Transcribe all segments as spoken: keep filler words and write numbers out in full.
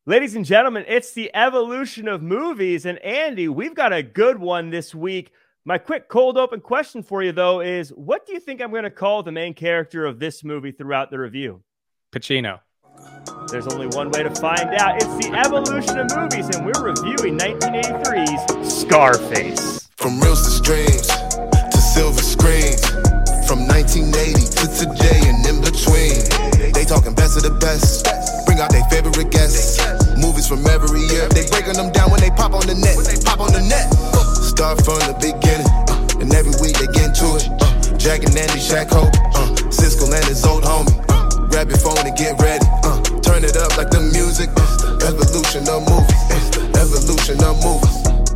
Ladies and gentlemen, it's the evolution of movies. And Andy, we've got a good one this week. My quick cold open question for you, though, is what do you think I'm going to call the main character of this movie throughout the review? Pacino. There's only one way to find out. It's the evolution of movies, and we're reviewing nineteen eighty-three's Scarface. From reels to streams to silver screens, from nineteen eighty to today and in between. They talking best of the best. Bring out their favorite guests. Movies from every year. They breaking them down when they pop on the net. Pop on the net. Uh, start from the beginning. Uh, and every week they get into it. Uh, Jack and Andy, Shaq Hope. Uh, Cisco and his old homie. Uh, grab your phone and get ready. Uh, turn it up like the music. Uh, evolution of movies. Uh, evolution of movies.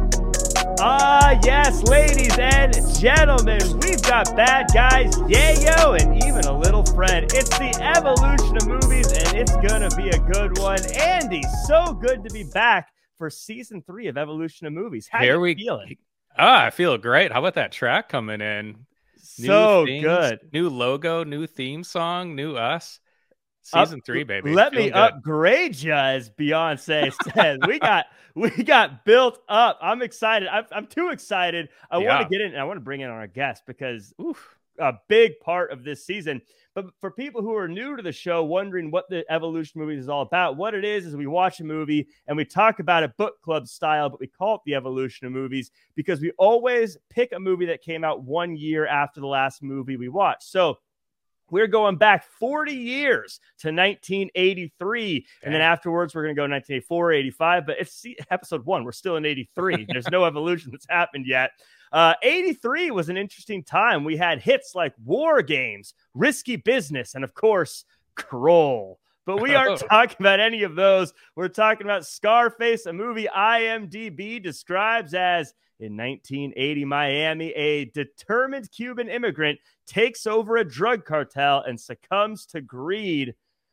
Ah, yes, ladies and gentlemen, we've got bad guys, yayo, and even a little friend. It's the evolution of movies, and it's gonna be a good one. Andy, so good to be back for season three of Evolution of Movies. How Here you we feeling? Ah, I feel great. How about that track coming in? So themes, good. New logo, new theme song, new us. Season Up, three, baby. Let Feeling me good. upgrade you, as Beyonce said. we got we got built up. I'm excited. I'm, I'm too excited. I Yeah. want to get in. And I want to bring in our guest because oof, a big part of this season. But for people who are new to the show, wondering what the Evolution Movies is all about, what it is is we watch a movie and we talk about it book club style, but we call it the Evolution of Movies because we always pick a movie that came out one year after the last movie we watched. So we're going back forty years to nineteen eighty-three. And then afterwards, we're going to go nineteen eighty-four, eighty-five. But it's episode one. We're still in eighty-three. There's no evolution that's happened yet. Uh, eighty-three was an interesting time. We had hits like War Games, Risky Business, and of course, Kroll. But we aren't talking about any of those. We're talking about Scarface, a movie IMDb describes as in nineteen eighty Miami, a determined Cuban immigrant takes over a drug cartel and succumbs to greed.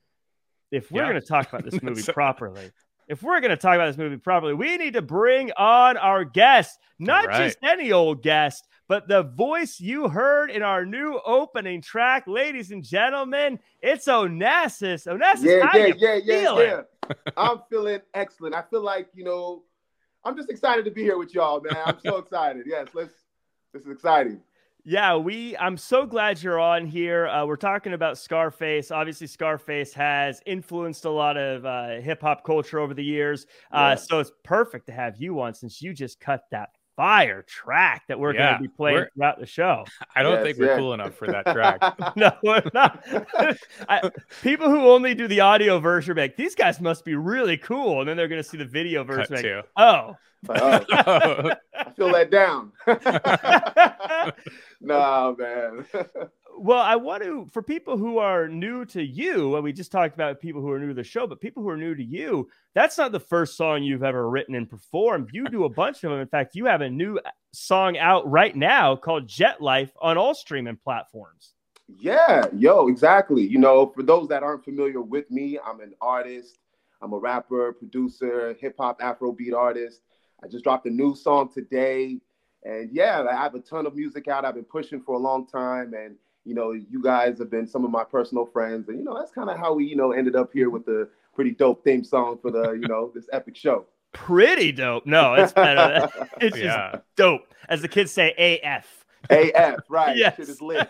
If we're Yeah. going to talk about this movie properly, if we're going to talk about this movie properly, we need to bring on our guest, not Right. just any old guest, but the voice you heard in our new opening track. Ladies and gentlemen, it's Onassis. Onassis, Yeah, how yeah, you yeah, yeah, feeling? yeah. I'm feeling excellent. I feel like, you know, I'm just excited to be here with y'all, man. I'm so excited. Yes, let's. This is exciting. Yeah, we. I'm so glad you're on here. Uh, we're talking about Scarface. Obviously, Scarface has influenced a lot of uh, hip hop culture over the years. Uh, Yeah. So it's perfect to have you on since you just cut that fire track that we're Yeah, going to be playing we're- throughout the show. I don't Yes, think we're yeah. cool enough for that track. No, we're not. I, people who only do the audio version are like, these guys must be really cool. And then they're going to see the video Cut version. Like, to. oh. Like, oh, I feel let down. No, man. Well, I want to, for people who are new to you, and we just talked about people who are new to the show, but people who are new to you, that's not the first song you've ever written and performed. You do a bunch of them. In fact, you have a new song out right now called Jet Life on all streaming platforms. Yeah, yo, exactly. You know, for those that aren't familiar with me, I'm an artist. I'm a rapper, producer, hip hop, Afrobeat artist. I just dropped a new song today. And yeah, I have a ton of music out. I've been pushing for a long time. And, you know, you guys have been some of my personal friends. And, you know, that's kind of how we, you know, ended up here with the pretty dope theme song for the, you know, this epic show. Pretty dope. No, it's better. It's Yeah. just dope. As the kids say, A F. A F, right. Yes. Shit is lit.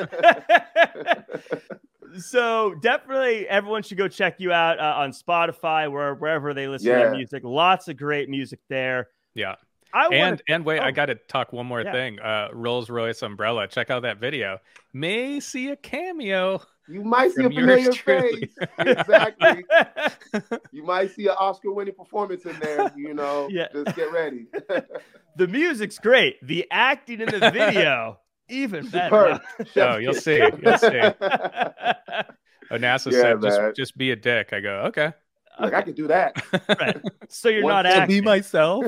So definitely everyone should go check you out uh, on Spotify, where wherever they listen to Yeah. their music. Lots of great music there. Yeah. I And want and wait, oh. I got to talk one more Yeah. thing. Uh, Rolls Royce umbrella. Check out that video. May see a cameo. You might see a From yours familiar truly. face. Exactly. You might see an Oscar-winning performance in there. You know, Yeah. just get ready. The music's great. The acting in the video, even better. Superb. Oh, you'll see. You'll see. Onassis Yeah, said, just, man. just be a dick. I go, okay. Like, I could do that. Right. So you're One not to be acting. myself.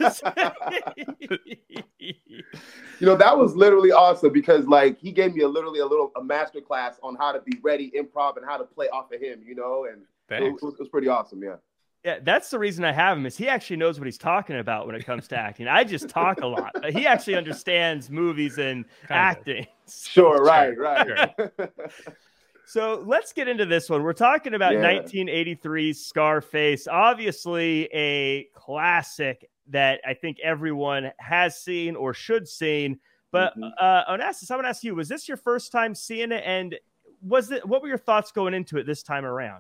You know, that was literally awesome because, like, he gave me a literally a little a master class on how to be ready, improv, and how to play off of him. You know, and it Thanks. was, it was pretty awesome. Yeah. Yeah, that's the reason I have him is he actually knows what he's talking about when it comes to acting. I just talk a lot. But he actually understands movies and Kind of. acting. Sure. Right. Sure, Right. So let's get into this one. We're talking about Yeah. nineteen eighty-three's Scarface, obviously a classic that I think everyone has seen or should seen. But Mhm. uh, Onassis, I want to ask you: was this your first time seeing it, and was it? What were your thoughts going into it this time around?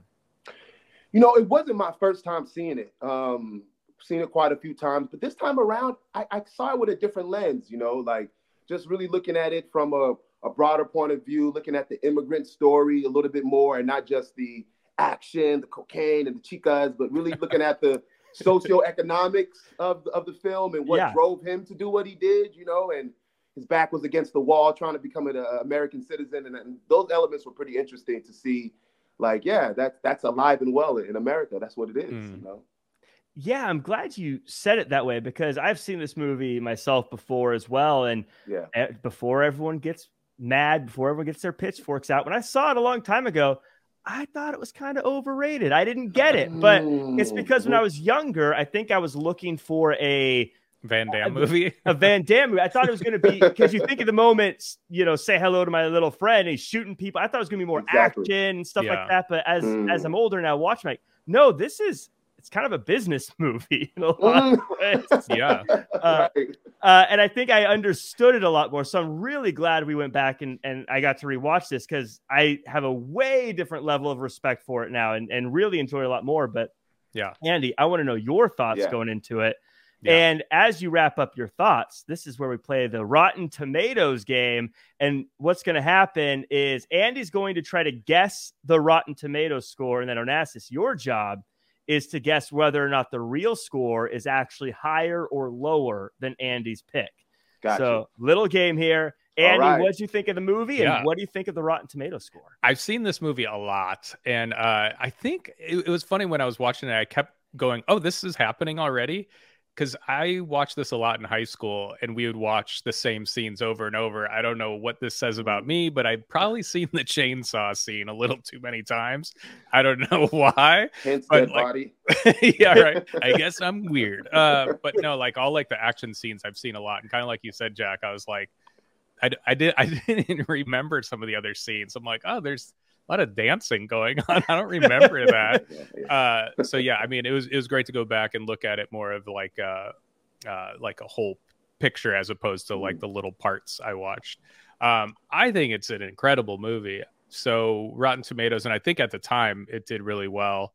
You know, it wasn't my first time seeing it. Um, seen it quite a few times, but this time around, I, I saw it with a different lens. You know, like just really looking at it from a a broader point of view, looking at the immigrant story a little bit more, and not just the action, the cocaine, and the chicas, but really looking at the socioeconomics of of the film and what Yeah. drove him to do what he did. You know, and his back was against the wall, trying to become an uh, American citizen, and, and those elements were pretty interesting to see. Like, yeah, that's that's alive and well in America. That's what it is. Mm. You know. Yeah, I'm glad you said it that way because I've seen this movie myself before as well, and Yeah. eh, before everyone gets mad, before everyone gets their pitchforks out, when I saw it a long time ago, I thought it was kind of overrated. I didn't get it, but it's because when I was younger, I think I was looking for a Van Damme movie. a Van Damme movie. I thought it was going to be because you think of the moment, you know, say hello to my little friend. And he's shooting people. I thought it was going to be more Exactly. action and stuff Yeah. like that. But as Mm. as I'm older now, watching, like, no, this is it's kind of a business movie in a lot of ways. Yeah. Uh, Right. Uh, and I think I understood it a lot more. So I'm really glad we went back and, and I got to rewatch this because I have a way different level of respect for it now and, and really enjoy it a lot more. But Yeah. Andy, I want to know your thoughts Yeah. going into it. Yeah. And as you wrap up your thoughts, this is where we play the Rotten Tomatoes game. And what's going to happen is Andy's going to try to guess the Rotten Tomatoes score. And then Onassis, your job is to guess whether or not the real score is actually higher or lower than Andy's pick. Gotcha. So little game here. All Andy, right. what do you think of the movie? Yeah. And what do you think of the Rotten Tomatoes score? I've seen this movie a lot, and uh, I think it, it was funny when I was watching it. I kept going, "Oh, this is happening already," because I watched this a lot in high school, and we would watch the same scenes over and over. I don't know what this says about me, but I'd probably seen the chainsaw scene a little too many times. I don't know why. Hence but, dead like- body. Yeah, right. I guess I'm weird. Uh, but no, like all like the action scenes I've seen a lot, and kind of like you said, Jack, I was like, I, I did I didn't remember some of the other scenes. I'm like, oh, there's a lot of dancing going on. I don't remember that. Yeah, yeah. Uh, so yeah, I mean, it was it was great to go back and look at it more of like uh, uh like a whole picture as opposed to like the little parts I watched. Um, I think it's an incredible movie. So Rotten Tomatoes, and I think at the time it did really well.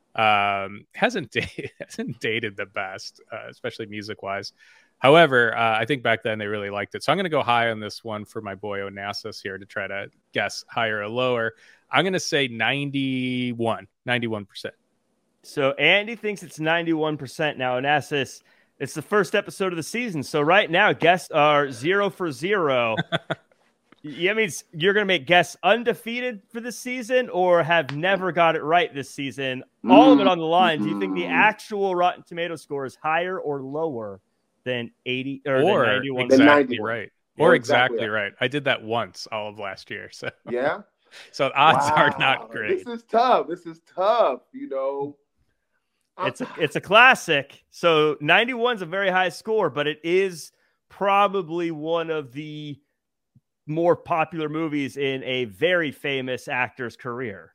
Um, hasn't dated, hasn't dated the best, uh, especially music wise. However, uh, I think back then they really liked it. So I'm going to go high on this one for my boy Onassis here to try to guess higher or lower. I'm going to say ninety-one, ninety-one percent. So Andy thinks it's ninety-one percent now. Onassis, it's the first episode of the season. So right now, guests are zero for zero. Yeah, means you're going to make guests undefeated for this season or have never got it right this season. All of it on the line. Do you think the actual Rotten Tomato score is higher or lower than eighty or, Or than ninety-one? Than exactly ninety-one. right. Yeah, Or exactly exactly right. right. I did that once all of last year. So Yeah. so the odds are Wow. not great. This is tough. This is tough. You know, I'm- It's a, it's a classic. So ninety-one is a very high score, but it is probably one of the more popular movies in a very famous actor's career.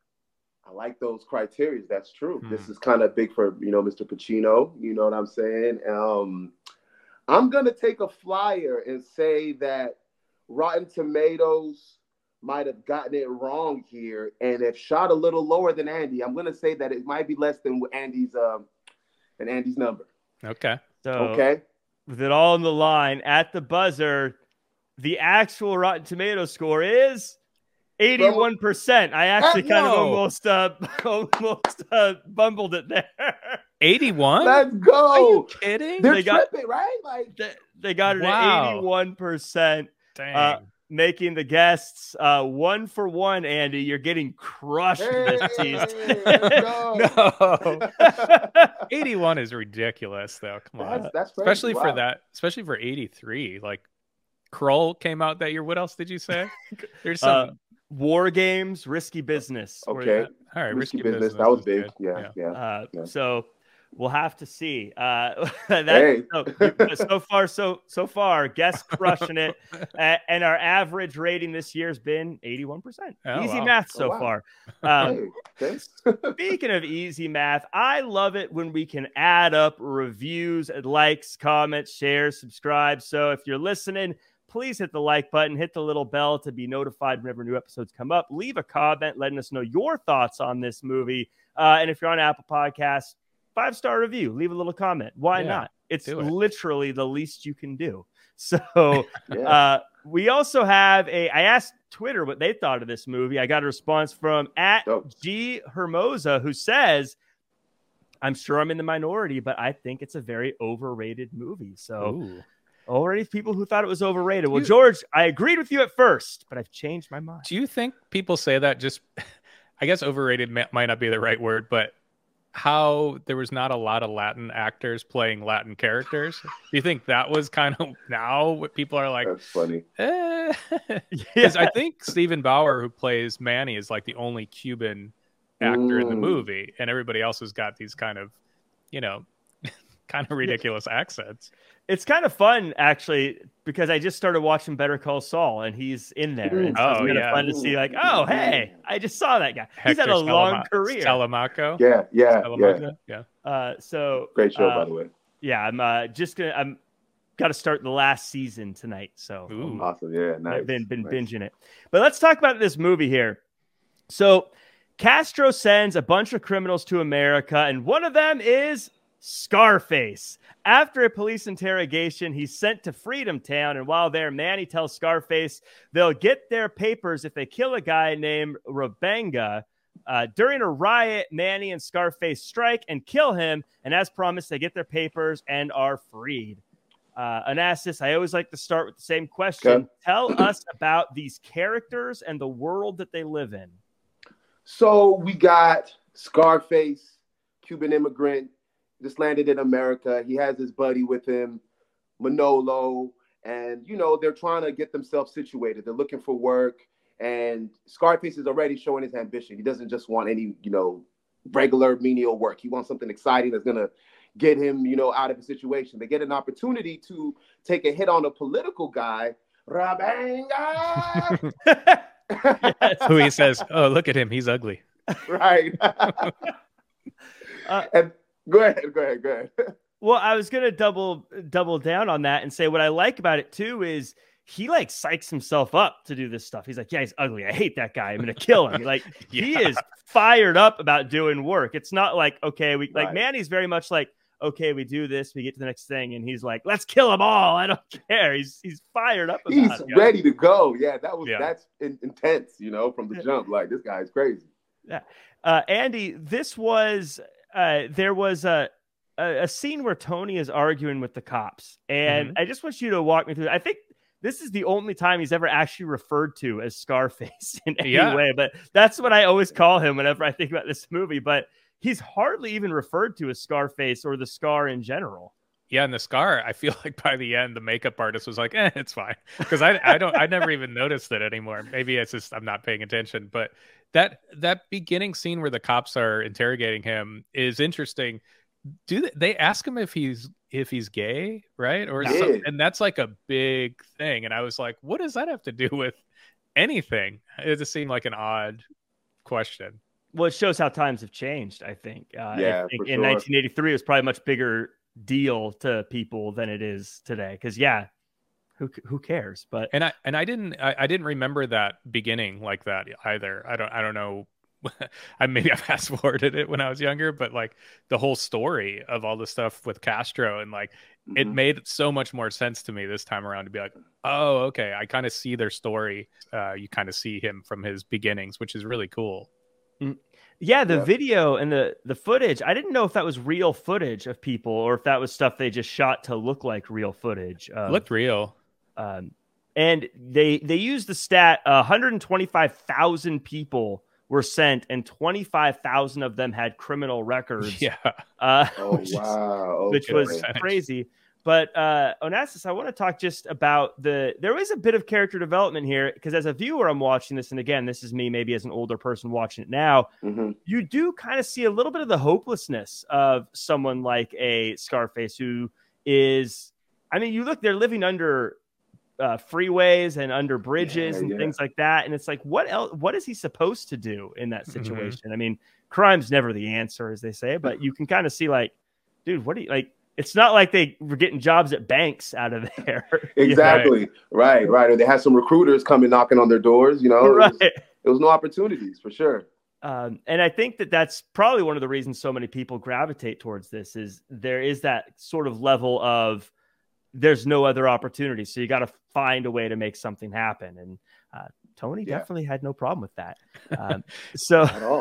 I like those criteria. That's true. Hmm. This is kind of big for, you know, Mister Pacino. You know what I'm saying? Um, I'm going to take a flyer and say that Rotten Tomatoes might have gotten it wrong here and have shot a little lower than Andy. I'm going to say that it might be less than Andy's um, than Andy's number. Okay. So Okay. with it all on the line at the buzzer, the actual Rotten Tomato score is eighty-one percent. I actually kind of Whoa. almost uh, almost uh, bumbled it there. eighty-one? Let's Are you go. kidding? They're They got- tripping, right? Like, They- they got it Wow. at eighty-one percent. Dang. Uh, making the guests uh, one for one, Andy. You're getting crushed hey, this season. let's go. no. eighty-one is ridiculous though. Come on. That's, that's crazy. Especially for Wow. that, especially for eighty-three. Like Kroll came out that year. What else did you say? There's some Uh, War Games, Risky Business. were Okay. that. all right, Risky risky, business. business. That was is big. good. Yeah, yeah. Uh, Yeah. So We'll have to see. Uh, that, Hey. so, so far, so so far, guests crushing it, uh, and our average rating this year has been eighty-one percent. Oh, easy wow. math so Oh, wow. far. Um, Hey, okay. Speaking of easy math, I love it when we can add up reviews, likes, comments, shares, subscribe. So if you're listening, please hit the like button, hit the little bell to be notified whenever new episodes come up. Leave a comment letting us know your thoughts on this movie. Uh, and if you're on Apple Podcasts, five-star review, leave a little comment. Why Yeah, not? It's do it. literally the least you can do. So Yeah. uh, we also have a, I asked Twitter what they thought of this movie. I got a response from at Dope. G Hermosa, who says, I'm sure I'm in the minority, but I think it's a very overrated movie. So Ooh. already people who thought it was overrated. Well, You- George, I agreed with you at first, but I've changed my mind. Do you think people say that just, I guess overrated ma- might not be the right word, but how there was not a lot of Latin actors playing Latin characters? Do you think that was kind of now what people are like, That's funny. eh? Because Yeah. I think Stephen Bauer, who plays Manny, is like the only Cuban actor in the Mm. movie, and everybody else has got these kind of, you know, kind of ridiculous accents. It's kind of fun, actually, because I just started watching Better Call Saul, and he's in there. And so Oh, it's kind yeah. of fun to see, like, oh, hey, I just saw that guy. He's had Hector a long Salama- career. Salamaco. Yeah, yeah, yeah. Salamaco? Yeah. Uh, so Great show, uh, by the way. yeah, I'm uh, just gonna, I'm got to start the last season tonight. So Ooh. Awesome. Yeah, nice. I've been been nice. binging it. But let's talk about this movie here. So Castro sends a bunch of criminals to America, and one of them is Scarface. After a police interrogation, he's sent to Freedom Town, and while there, Manny tells Scarface they'll get their papers if they kill a guy named Rabenga. Uh, during a riot, Manny and Scarface strike and kill him, and as promised, they get their papers and are freed. Uh, Onassis, I always like to start with the same question. Okay. Tell us about these characters and the world that they live in. So we got Scarface, Cuban immigrant, just landed in America. He has his buddy with him, Manolo, and, you know, they're trying to get themselves situated. They're looking for work, and Scarface is already showing his ambition. He doesn't just want any, you know, regular menial work. He wants something exciting that's going to get him, you know, out of a situation. They get an opportunity to take a hit on a political guy, Rabenga. Yes. Who he says, oh, look at him. He's ugly. Right. Uh, and go ahead, go ahead, go ahead. Well, I was gonna double double down on that and say what I like about it too is he like psychs himself up to do this stuff. He's like, yeah, he's ugly. I hate that guy. I'm gonna kill him. Like he Yeah. is fired up about doing work. It's not like, okay, we like Right. Manny's very much like, okay, we do this, we get to the next thing, and he's like, let's kill them all. I don't care. He's he's fired up about He's it. ready to go. Yeah, that was Yeah. that's in, intense, you know, from the jump. Like, this guy's crazy. Uh, Andy, this was uh, there was a, a a scene where Tony is arguing with the cops, and Mhm. I just want you to walk me through. I think this is the only time he's ever actually referred to as Scarface in any Yeah. way, but that's what I always call him whenever I think about this movie. But he's hardly even referred to as Scarface or the Scar in general. Yeah, and the scar, I feel like by the end, the makeup artist was like, eh, it's fine. Because I I don't I never even noticed it anymore. Maybe it's just I'm not paying attention. But that that beginning scene where the cops are interrogating him is interesting. Do they, they ask him if he's if he's gay, right? Or Yeah. some, and that's like a big thing. And I was like, what does that have to do with anything? It just seemed like an odd question. Well, it shows how times have changed, I think. Uh, Yeah, I think for in sure. nineteen eighty-three, it was probably a much bigger deal to people than it is today. Because, yeah, who who cares? But And I and I didn't I, I didn't remember that beginning like that either. I don't I don't know. I maybe I fast forwarded it when I was younger, but like the whole story of all the stuff with Castro and like it Mhm. made so much more sense to me this time around to be like, oh, okay, I kind of see their story. Uh, you kind of see him from his beginnings, which is really cool. yeah, the Yeah. video and the, the footage, I didn't know if that was real footage of people or if that was stuff they just shot to look like real footage. Of, Looked real. Um, and they they used the stat uh, one hundred twenty-five thousand people were sent, and twenty-five thousand of them had criminal records. Yeah. Uh, Oh, which is- wow. which Okay. was percentage. crazy. But uh, Onassis, I want to talk just about the, there is a bit of character development here, because as a viewer, I'm watching this. And again, this is me, maybe as an older person watching it now, mm-hmm. you do kind of see a little bit of the hopelessness of someone like a Scarface who is, I mean, you look, they're living under uh, freeways and under bridges yeah, and yeah. things like that. And it's like, what else, what is he supposed to do in that situation? Mm-hmm. I mean, crime's never the answer, as they say, but you can kind of see like, dude, what do you like? It's not like they were getting jobs at banks out of there. Exactly. Know? Right, right. Or they had some recruiters coming knocking on their doors, you know, right. It was, it was no opportunities for sure. Um, and I think that that's probably one of the reasons so many people gravitate towards this is there is that sort of level of there's no other opportunity. So you got to find a way to make something happen. And uh, Tony yeah. definitely had no problem with that. Um, so at all.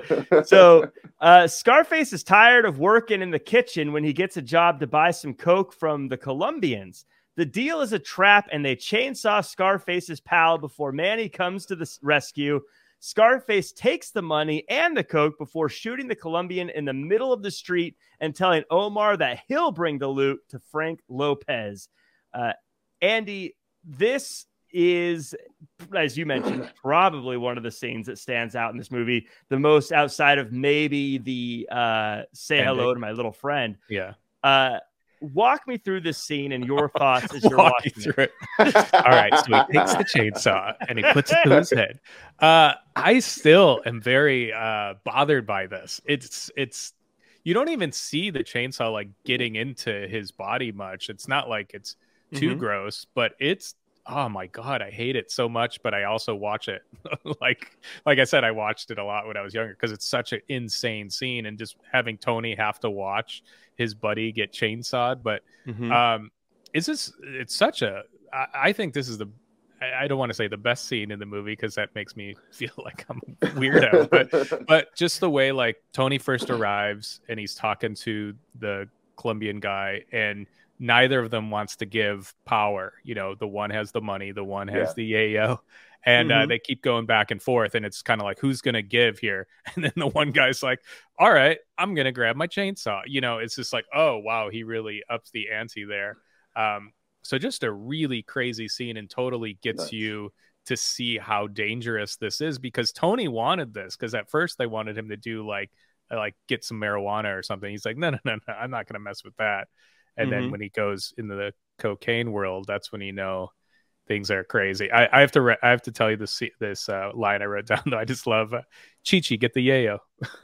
so uh, Scarface is tired of working in the kitchen when he gets a job to buy some coke from the Colombians. The deal is a trap, and they chainsaw Scarface's pal before Manny comes to the rescue. Scarface takes the money and the coke before shooting the Colombian in the middle of the street and telling Omar that he'll bring the loot to Frank Lopez. Uh, Andy, this is, as you mentioned, probably one of the scenes that stands out in this movie the most, outside of maybe the uh, say Ending. hello to my little friend. Yeah. Uh, walk me through this scene and your thoughts as you're walk watching through it. it. All right. So he takes the chainsaw and he puts it to his head. Uh, I still am very uh, bothered by this. It's, it's, you don't even see the chainsaw like getting into his body much. It's not like it's too mm-hmm. gross, but it's, oh my God, I hate it so much, but I also watch it. like, like I said, I watched it a lot when I was younger because it's such an insane scene, and just having Tony have to watch his buddy get chainsawed. But mm-hmm. um, it's just, it's such a, I, I think this is the, I, I don't want to say the best scene in the movie because that makes me feel like I'm a weirdo, but, but just the way like Tony first arrives and he's talking to the Colombian guy, and neither of them wants to give power. You know, the one has the money, the one has yeah. the yayo, and mm-hmm. uh, they keep going back and forth. And it's kind of like, who's going to give here? And then the one guy's like, all right, I'm going to grab my chainsaw. You know, it's just like, oh, wow, he really ups the ante there. Um, so just a really crazy scene, and totally gets nice. you to see how dangerous this is, because Tony wanted this, because at first they wanted him to do like, like get some marijuana or something. He's like, no, no, no, no, I'm not going to mess with that. And mm-hmm. then when he goes into the cocaine world, that's when you know things are crazy. I, I have to re- I have to tell you this this uh, line I wrote down, though. I just love uh, Chi-Chi, get the yayo.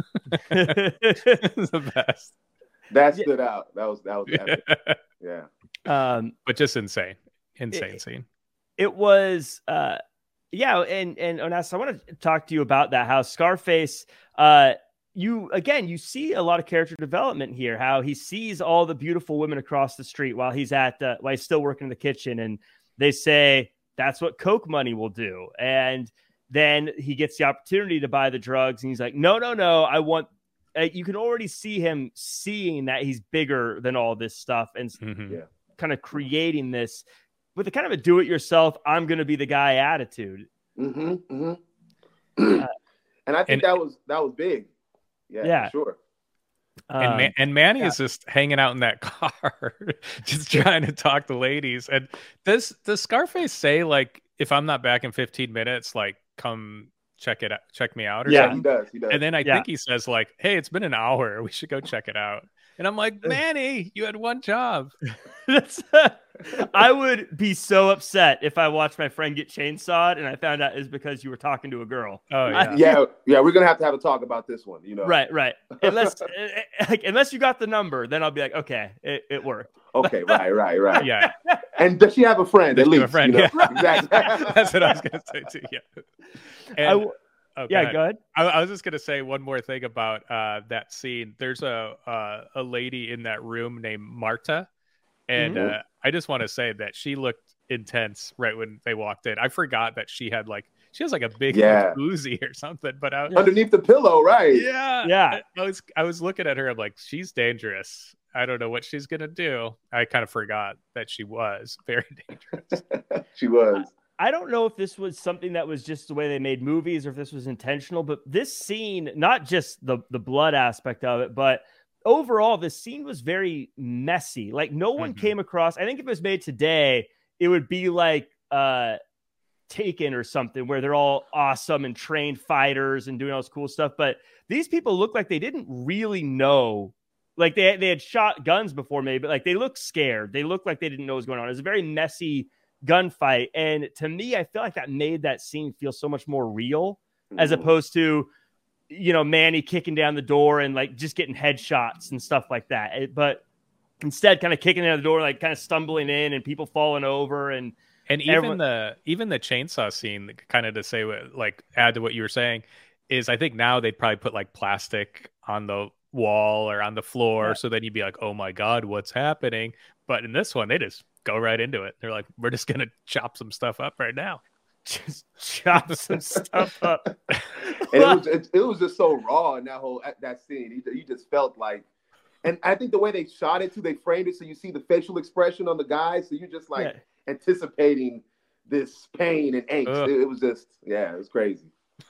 It's the best. That stood out. That was that was epic. Yeah. Um, but just insane, insane it, scene. It was, uh, yeah. And and Onassis, I want to talk to you about that. How Scarface. Uh, You again, you see a lot of character development here. How he sees all the beautiful women across the street while he's at the, while he's still working in the kitchen, and they say that's what coke money will do. And then he gets the opportunity to buy the drugs, and he's like, "No, no, no! I want." Uh, you can already see him seeing that he's bigger than all this stuff, and mm-hmm. yeah. kind of creating this with a kind of a do-it-yourself, I'm going to be the guy attitude. Mm-hmm, mm-hmm. Uh, and I think and, that was that was big. Yeah, yeah. For sure. And, Man- and Manny yeah. is just hanging out in that car, just trying to talk to ladies. And does does Scarface say, like, if I'm not back in fifteen minutes, like, come check it out, check me out? Or yeah, something? he does. He does. And then I yeah. think he says, like, hey, it's been an hour. We should go check it out. And I'm like, Manny, you had one job. That's, I would be so upset if I watched my friend get chainsawed and I found out it's because you were talking to a girl. Oh yeah, I, yeah, yeah. We're gonna have to have a talk about this one. You know, right, right. Unless, like, unless you got the number, then I'll be like, okay, it, it worked. Okay, right, right, right. Yeah. And does she have a friend? Does at least, have a friend? You know? Yeah. Exactly. That's what I was gonna say too. Yeah. And, I w- Oh, yeah, go ahead. go ahead. I, I was just gonna say one more thing about uh, that scene. There's a uh, a lady in that room named Marta, and mm-hmm. uh, I just want to say that she looked intense right when they walked in. I forgot that she had like she has like a big yeah. Uzi or something, but I, underneath the pillow, right? Yeah, yeah. I, I was I was looking at her. I'm like, she's dangerous. I don't know what she's gonna do. I kind of forgot that she was very dangerous. She was. I don't know if this was something that was just the way they made movies or if this was intentional, but this scene, not just the, the blood aspect of it, but overall, the scene was very messy. Like no one Mhm. came across. I think if it was made today, it would be like uh, Taken or something, where they're all awesome and trained fighters and doing all this cool stuff. But these people look like they didn't really know. Like they they had shot guns before, maybe, but like they looked scared. They looked like they didn't know what was going on. It was a very messy gunfight, and to me, I feel like that made that scene feel so much more real, as opposed to, you know, Manny kicking down the door and like just getting headshots and stuff like that. It, but instead, kind of kicking down the door, like kind of stumbling in and people falling over, and And even everyone- the even the chainsaw scene, kind of to say what, like add to what you were saying, is I think now they'd probably put like plastic on the wall or on the floor, Yeah. so then you'd be like, oh my god, what's happening? But in this one, they just go right into it. They're like, we're just gonna chop some stuff up right now. just chop some stuff up. And it was it, it was just so raw in that whole that scene. You, you just felt like, and I think the way they shot it too, they framed it so you see the facial expression on the guy, so you're just like Yeah. anticipating this pain and angst. It, it was just, yeah, it was crazy.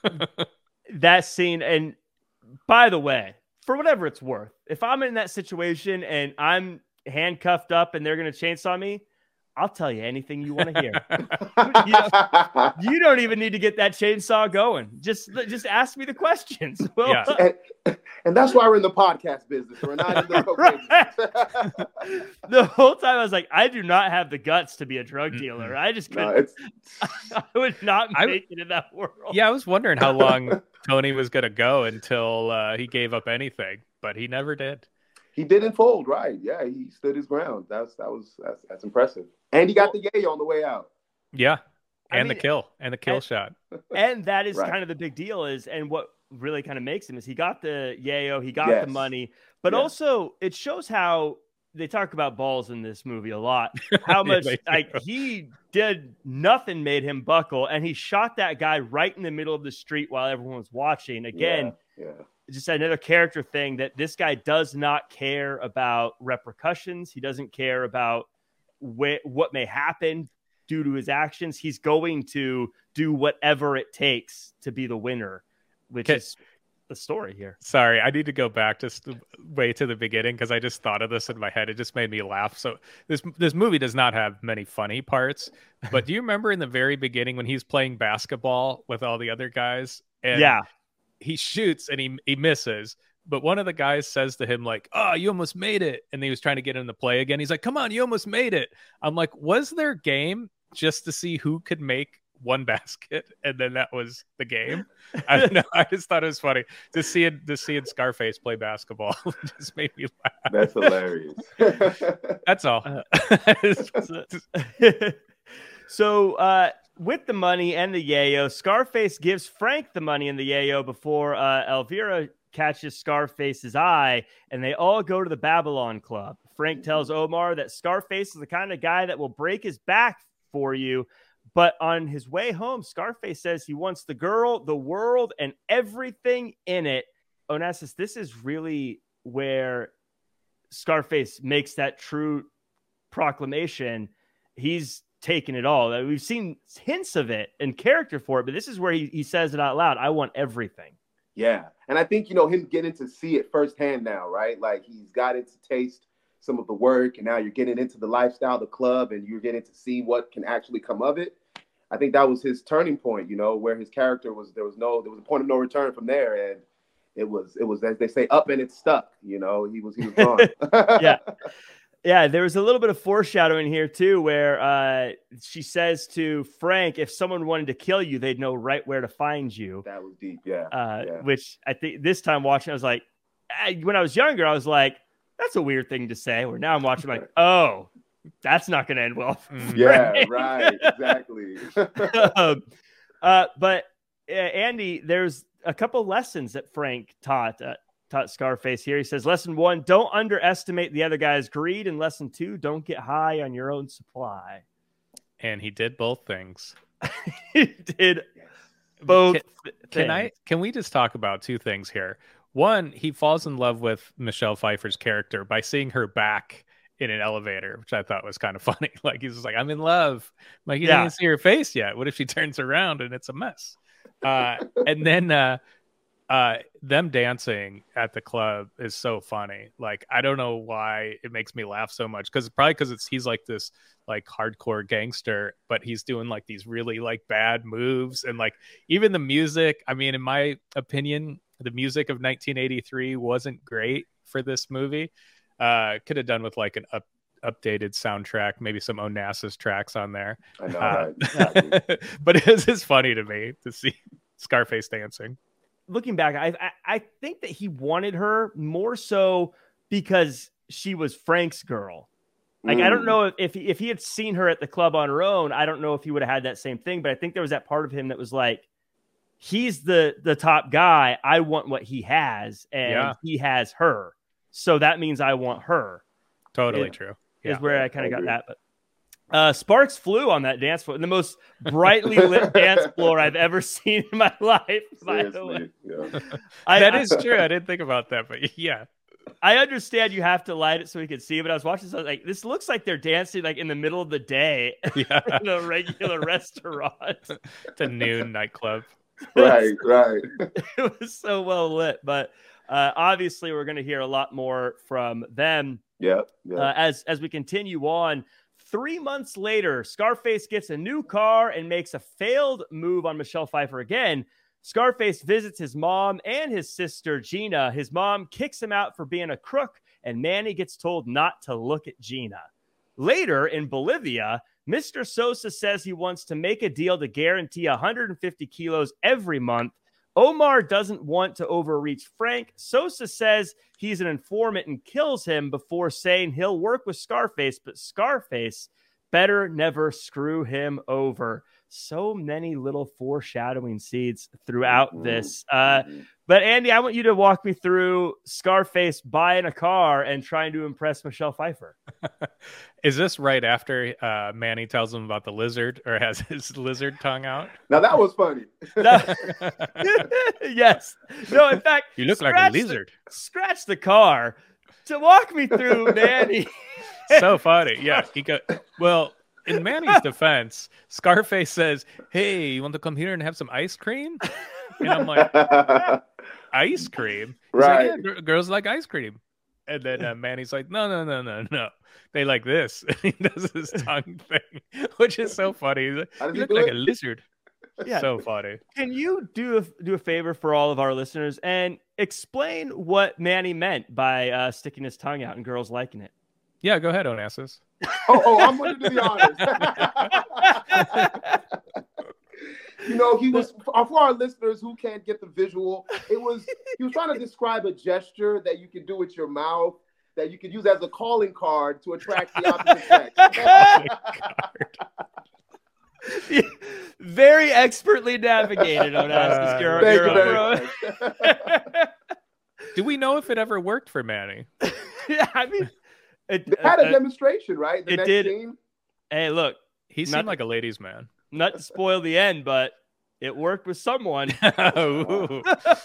That scene, and by the way, for whatever it's worth, if I'm in that situation and I'm handcuffed up and they're going to chainsaw me, I'll tell you anything you want to hear. You know, you don't even need to get that chainsaw going. Just just ask me the questions. Well, Yeah. and, and that's why we're in the podcast business. We're not in the cocaine business. the whole time I was like, I do not have the guts to be a drug dealer. I just No, couldn't. it's, I would not I- make it in that world. Yeah, I was wondering how long Tony was gonna go until uh, he gave up anything, but he never did. he didn't fold, right? Yeah, he stood his ground. That's that was that's, that's impressive. And he got the yayo on the way out. Yeah, I and mean, the kill and the kill and- shot. And that is Right. kind of the big deal is, and what really kind of makes him is he got the yayo, he got Yes. the money, but Yeah. also it shows how they talk about balls in this movie a lot. How Yeah, much they do. like he did nothing made him buckle, and he shot that guy right in the middle of the street while everyone was watching. Again, yeah, yeah. just another character thing that this guy does not care about repercussions. He doesn't care about wh- what may happen due to his actions. He's going to do whatever it takes to be the winner, which Okay. is the story here. Sorry, I need to go back just way to the beginning because I just thought of this in my head. It just made me laugh. So this this movie does not have many funny parts, but do you remember in the very beginning when he's playing basketball with all the other guys? And Yeah. he shoots and he he misses, but one of the guys says to him like, "Oh, you almost made it," and he was trying to get him to play again. He's like, "Come on, you almost made it." I'm like, was there a game just to see who could make one basket, and then that was the game? I don't know. I just thought it was funny to see it to see it Scarface play basketball. It just made me laugh. That's hilarious. That's all. So uh, with the money and the yayo, Scarface gives Frank the money and the yayo before uh, Elvira catches Scarface's eye, and they all go to the Babylon Club. Frank tells Omar that Scarface is the kind of guy that will break his back for you. But on his way home, Scarface says he wants the girl, the world, and everything in it. Onassis, this is really where Scarface makes that true proclamation. He's taken it all. We've seen hints of it and character for it, but this is where he, he says it out loud. I want everything. Yeah. And I think, you know, him getting to see it firsthand now, right? Like he's gotten to taste some of the work, and now you're getting into the lifestyle, the club, and you're getting to see what can actually come of it. I think that was his turning point, you know, where his character was, there was no, there was a point of no return from there. And it was, it was, as they say, up and it stuck, you know, he was, he was gone. Yeah. Yeah. There was a little bit of foreshadowing here too, where uh, she says to Frank, if someone wanted to kill you, they'd know right where to find you. That was deep. Yeah. Uh, yeah. Which I think this time watching, I was like, I, when I was younger, I was like, that's a weird thing to say. Where now I'm watching like, oh, that's not going to end well. for Mm. Yeah, Frank. right. Exactly. um, uh, but uh, Andy, there's a couple lessons that Frank taught uh, taught Scarface here. He says, lesson one, don't underestimate the other guy's greed. And lesson two, don't get high on your own supply. And he did both things. He did both. Can, th- can I? things. Can we just talk about two things here? One, he falls in love with Michelle Pfeiffer's character by seeing her back in an elevator, which I thought was kind of funny. Like he's just like, I'm in love. I'm like, you Yeah. didn't see her face yet. What if she turns around and it's a mess? Uh, and then uh, uh, them dancing at the club is so funny. Like, I don't know why it makes me laugh so much. Cause probably cause it's, he's like this like hardcore gangster, but he's doing like these really like bad moves. And like, even the music, I mean, in my opinion, the music of nineteen eighty-three wasn't great for this movie. Uh, could have done with like an up, updated soundtrack, maybe some Onassis tracks on there. I know, uh, right? But it was just funny to me to see Scarface dancing. Looking back, I, I I think that he wanted her more so because she was Frank's girl. Like, mm. I don't know if if he, if he had seen her at the club on her own, I don't know if he would have had that same thing. But I think there was that part of him that was like, he's the the top guy. I want what he has, and yeah. he has her. So that means I want her. Totally it, true. Is yeah. where I kind of got that. But Uh, sparks flew on that dance floor, the most brightly lit dance floor I've ever seen in my life. By the way, yeah. I, that I, is true. I didn't think about that, but yeah, I understand you have to light it so we can see. But I was watching, so I was like, this looks like they're dancing like in the middle of the day yeah. in a regular restaurant. It's a noon nightclub. Right, right. It was so well lit, but uh, obviously we're going to hear a lot more from them. Yeah, yeah. Uh, as as we continue on. Three months later, Scarface gets a new car and makes a failed move on Michelle Pfeiffer again. Scarface visits his mom and his sister, Gina. His mom kicks him out for being a crook, and Manny gets told not to look at Gina. Later, in Bolivia, Mister Sosa says he wants to make a deal to guarantee one hundred fifty kilos every month. Omar doesn't want to overreach Frank. Sosa says he's an informant and kills him before saying he'll work with Scarface, but Scarface better never screw him over. So many little foreshadowing seeds throughout mm-hmm. this. Uh, but Andy, I want you to walk me through Scarface buying a car and trying to impress Michelle Pfeiffer. Is this right after uh, Manny tells him about the lizard or has his lizard tongue out? Now that was funny. Yes. No, in fact, you look like a lizard. The, scratch the car to walk me through Manny. So funny. Yeah. He got, well, in Manny's defense, Scarface says, "Hey, you want to come here and have some ice cream?" And I'm like, "Ice cream?" He's right. Like, yeah, girls like ice cream. And then uh, Manny's like, no, no, no, no, no. They like this. And he does his tongue thing, which is so funny. He's like, you look like it? a lizard. Yeah. So funny. Can you do a, do a favor for all of our listeners and explain what Manny meant by uh, sticking his tongue out and girls liking it? Yeah, go ahead, Onassis. oh, oh, I'm going to be honest. You know, he was, for our listeners who can't get the visual, it was, he was trying to describe a gesture that you could do with your mouth, that you could use as a calling card to attract the opposite sex. Very expertly navigated, Onassis. Uh, you're, you're you very Do we know if it ever worked for Manny? Yeah, I mean, it, it had a uh, demonstration, right? The it next did. Scene? Hey, look, he seemed like a ladies' man. Not to spoil the end, but it worked with someone. uh,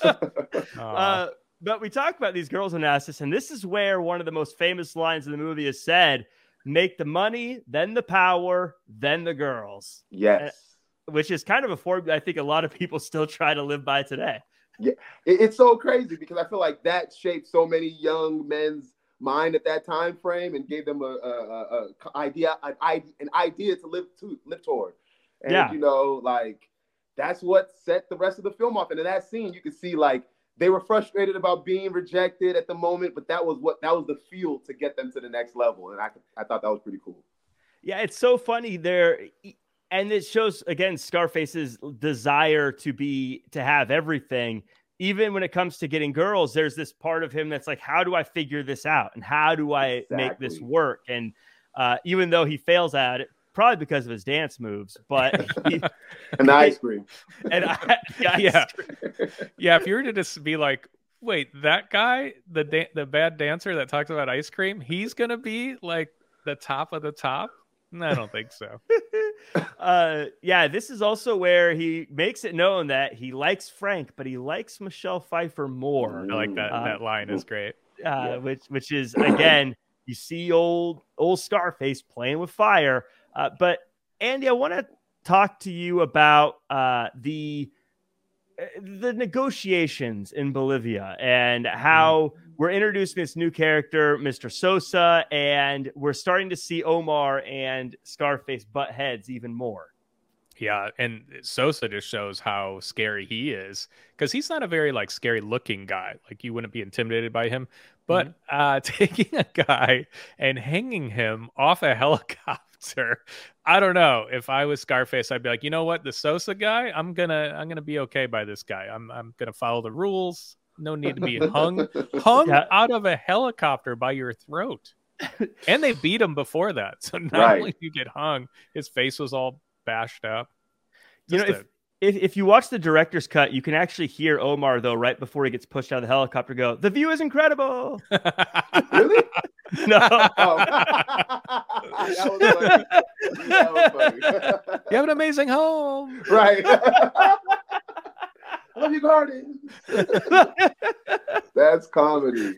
but we talk about these girls in Onassis, and this is where one of the most famous lines in the movie is said: "Make the money, then the power, then the girls." Yes, and, which is kind of a formula I think a lot of people still try to live by today. Yeah, it, it's so crazy because I feel like that shaped so many young men's mind at that time frame and gave them a, a, a, a idea, an idea, an idea to live to live toward. And yeah. you know, like that's what set the rest of the film off. And in that scene, you could see like they were frustrated about being rejected at the moment, but that was what that was the fuel to get them to the next level. And I I thought that was pretty cool. Yeah, it's so funny there. And it shows again Scarface's desire to be to have everything. Even when it comes to getting girls, there's this part of him that's like, how do I figure this out? And how do I exactly. make this work? And uh, even though he fails at it, probably because of his dance moves, but he, and the ice cream. And I, the ice yeah. cream. Yeah. If you were to just be like, wait, that guy, the da- the bad dancer that talks about ice cream, he's going to be like the top of the top. No, I don't think so. uh, yeah, this is also where he makes it known that he likes Frank, but he likes Michelle Pfeiffer more. I like that. Uh, that line is great. Uh, yeah. Which, which is again, you see old, old Scarface playing with fire. Uh, but Andy, I want to talk to you about uh, the the negotiations in Bolivia and how we're introducing this new character, Mister Sosa, and we're starting to see Omar and Scarface butt heads even more. Yeah, and Sosa just shows how scary he is, because he's not a very like scary looking guy. Like you wouldn't be intimidated by him. But mm-hmm. uh, taking a guy and hanging him off a helicopter, I don't know. If I was Scarface, I'd be like, you know what, the Sosa guy, I'm gonna I'm gonna be okay by this guy. I'm I'm gonna follow the rules. No need to be hung hung yeah. out of a helicopter by your throat. And they beat him before that. So not right. only you get hung, his face was all bashed up. Just you know, if, if if you watch the director's cut, you can actually hear Omar though right before he gets pushed out of the helicopter go, "The view is incredible." Really? No. Oh. That was funny. That was funny. You have an amazing home. Right. Love your garden. That's comedy.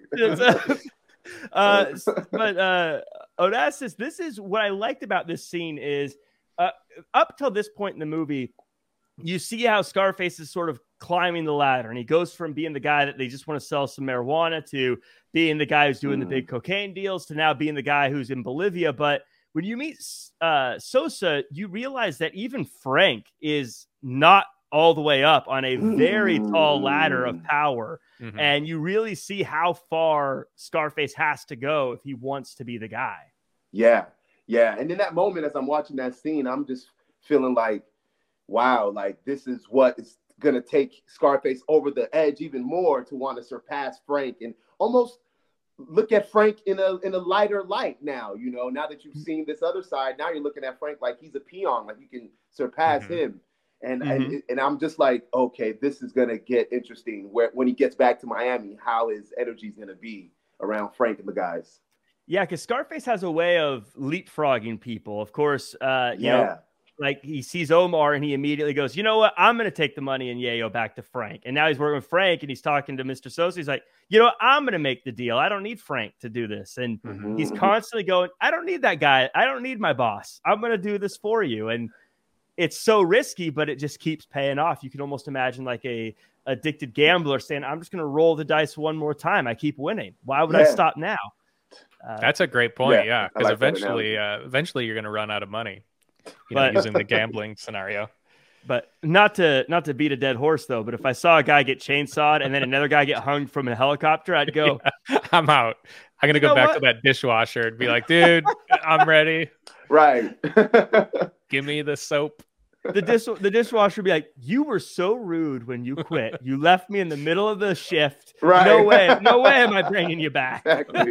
uh, but uh, Onassis, this is what I liked about this scene is uh, up till this point in the movie, you see how Scarface is sort of climbing the ladder, and he goes from being the guy that they just want to sell some marijuana to being the guy who's doing mm. the big cocaine deals to now being the guy who's in Bolivia. But when you meet uh, Sosa, you realize that even Frank is not all the way up on a very mm. tall ladder of power. Mm-hmm. And you really see how far Scarface has to go if he wants to be the guy. Yeah. Yeah. And in that moment, as I'm watching that scene, I'm just feeling like, wow, like this is what is going to take Scarface over the edge even more to want to surpass Frank and almost look at Frank in a in a lighter light now. You know, now that you've seen this other side, now you're looking at Frank like he's a peon, like you can surpass mm-hmm. him. And, mm-hmm. and and I'm just like, okay, this is going to get interesting where when he gets back to Miami, how his energy is going to be around Frank and the guys. Yeah, because Scarface has a way of leapfrogging people. Of course, uh, you yeah. know, like he sees Omar and he immediately goes, you know what, I'm going to take the money and yayo back to Frank. And now he's working with Frank and he's talking to Mister Sosa. He's like, you know what, I'm going to make the deal. I don't need Frank to do this. And mm-hmm. he's constantly going, I don't need that guy. I don't need my boss. I'm going to do this for you. And it's so risky, but it just keeps paying off. You can almost imagine like a addicted gambler saying, I'm just going to roll the dice one more time. I keep winning. Why would yeah. I stop now? Uh, That's a great point. Yeah. Because yeah, like eventually, uh, eventually you're going to run out of money, you but, know, using the gambling scenario. But not to, not to beat a dead horse though, but if I saw a guy get chainsawed and then another guy get hung from a helicopter, I'd go, yeah, I'm out. I'm going to go back what? to that dishwasher and be like, dude, I'm ready. Right. Give me the soap. The dish the dishwasher would be like, you were so rude when you quit. You left me in the middle of the shift. Right. No way. No way am I bringing you back. Exactly.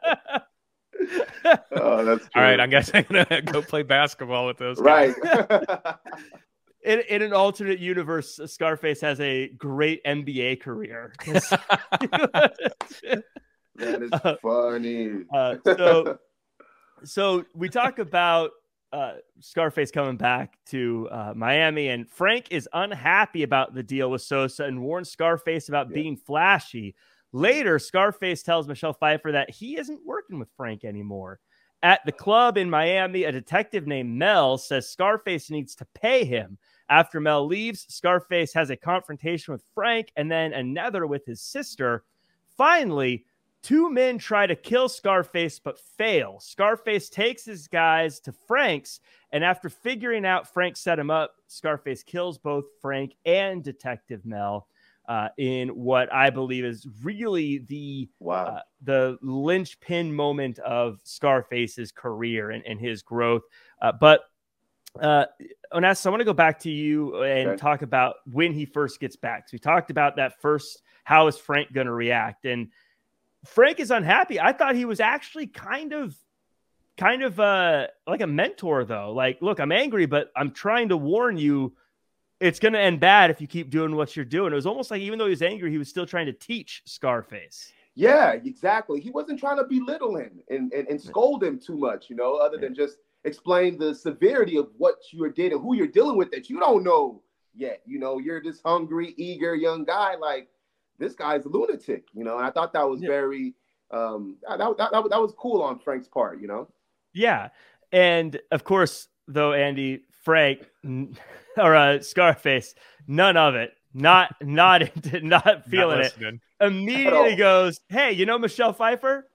Oh, that's true. All right. I guess I'm going to go play basketball with those guys. Right. In, in an alternate universe, Scarface has a great N B A career. That is uh, funny. Uh, so, so we talk about uh, Scarface coming back to uh, Miami, and Frank is unhappy about the deal with Sosa and warns Scarface about yeah. being flashy. Later, Scarface tells Michelle Pfeiffer that he isn't working with Frank anymore. At the club in Miami, a detective named Mel says Scarface needs to pay him. After Mel leaves, Scarface has a confrontation with Frank and then another with his sister. Finally, two men try to kill Scarface but fail. Scarface takes his guys to Frank's, and after figuring out Frank set him up, Scarface kills both Frank and Detective Mel uh, in what I believe is really the wow. uh, the linchpin moment of Scarface's career and, and his growth. Uh, but uh, Onassis, I want to go back to you and okay. talk about when he first gets back. So we talked about that first. How is Frank going to react? And Frank is unhappy. I thought he was actually kind of, kind of uh, like a mentor, though. Like, look, I'm angry, but I'm trying to warn you, it's going to end bad if you keep doing what you're doing. It was almost like even though he was angry, he was still trying to teach Scarface. Yeah, exactly. He wasn't trying to belittle him and, and, and scold him too much, you know, other yeah. than just explain the severity of what you did and who you're dealing with that you don't know yet. You know, you're this hungry, eager young guy like, this guy's a lunatic, you know, and I thought that was yeah. very, um, that, that, that, that was cool on Frank's part, you know? Yeah. And of course, though, Andy, Frank or uh, Scarface, none of it, not not into, not feeling Not it. Immediately goes, "Hey, you know Michelle Pfeiffer?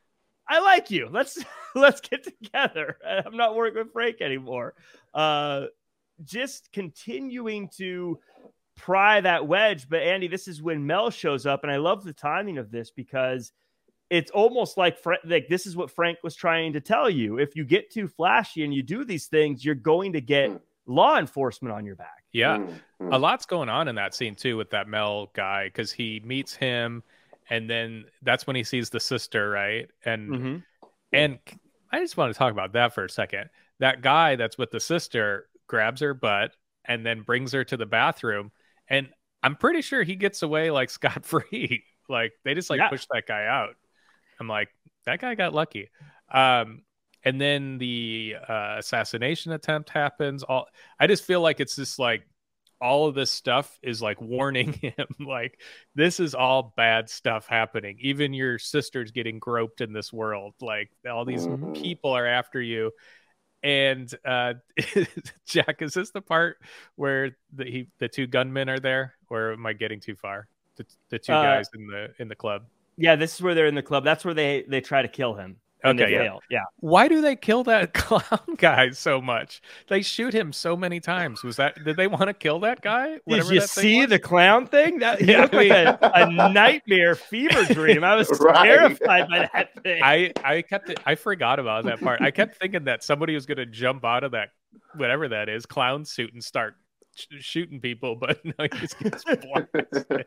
I like you. Let's let's get together. I'm not working with Frank anymore." Uh, just continuing to pry that wedge. But Andy, this is when Mel shows up, and I love the timing of this because it's almost like like this is what Frank was trying to tell you. If you get too flashy and you do these things, you're going to get mm. law enforcement on your back. Yeah, mm-hmm. a lot's going on in that scene too with that Mel guy because he meets him, and then that's when he sees the sister, right? And mm-hmm. and I just want to talk about that for a second. That guy that's with the sister grabs her butt and then brings her to the bathroom, and I'm pretty sure he gets away like scot free. Like they just like yeah. push that guy out. I'm like, that guy got lucky. Um, and then the uh, assassination attempt happens. All I just feel like it's just like all of this stuff is like warning him, like this is all bad stuff happening. Even your sister's getting groped in this world. Like all these mm-hmm. people are after you. And uh, Jack, is this the part where the he, the two gunmen are there, or am I getting too far? The, the two uh, guys in the in the club. Yeah, this is where they're in the club. That's where they they try to kill him. Okay, yeah. Fail. yeah. Why do they kill that clown guy so much? They shoot him so many times. Was that? Did they want to kill that guy? Did you see the clown thing? That he yeah, looked like a, a nightmare fever dream. I was right. terrified by that thing. I I kept it, I forgot about that part. I kept thinking that somebody was going to jump out of that whatever that is clown suit and start sh- shooting people, but no, he just gets blasted.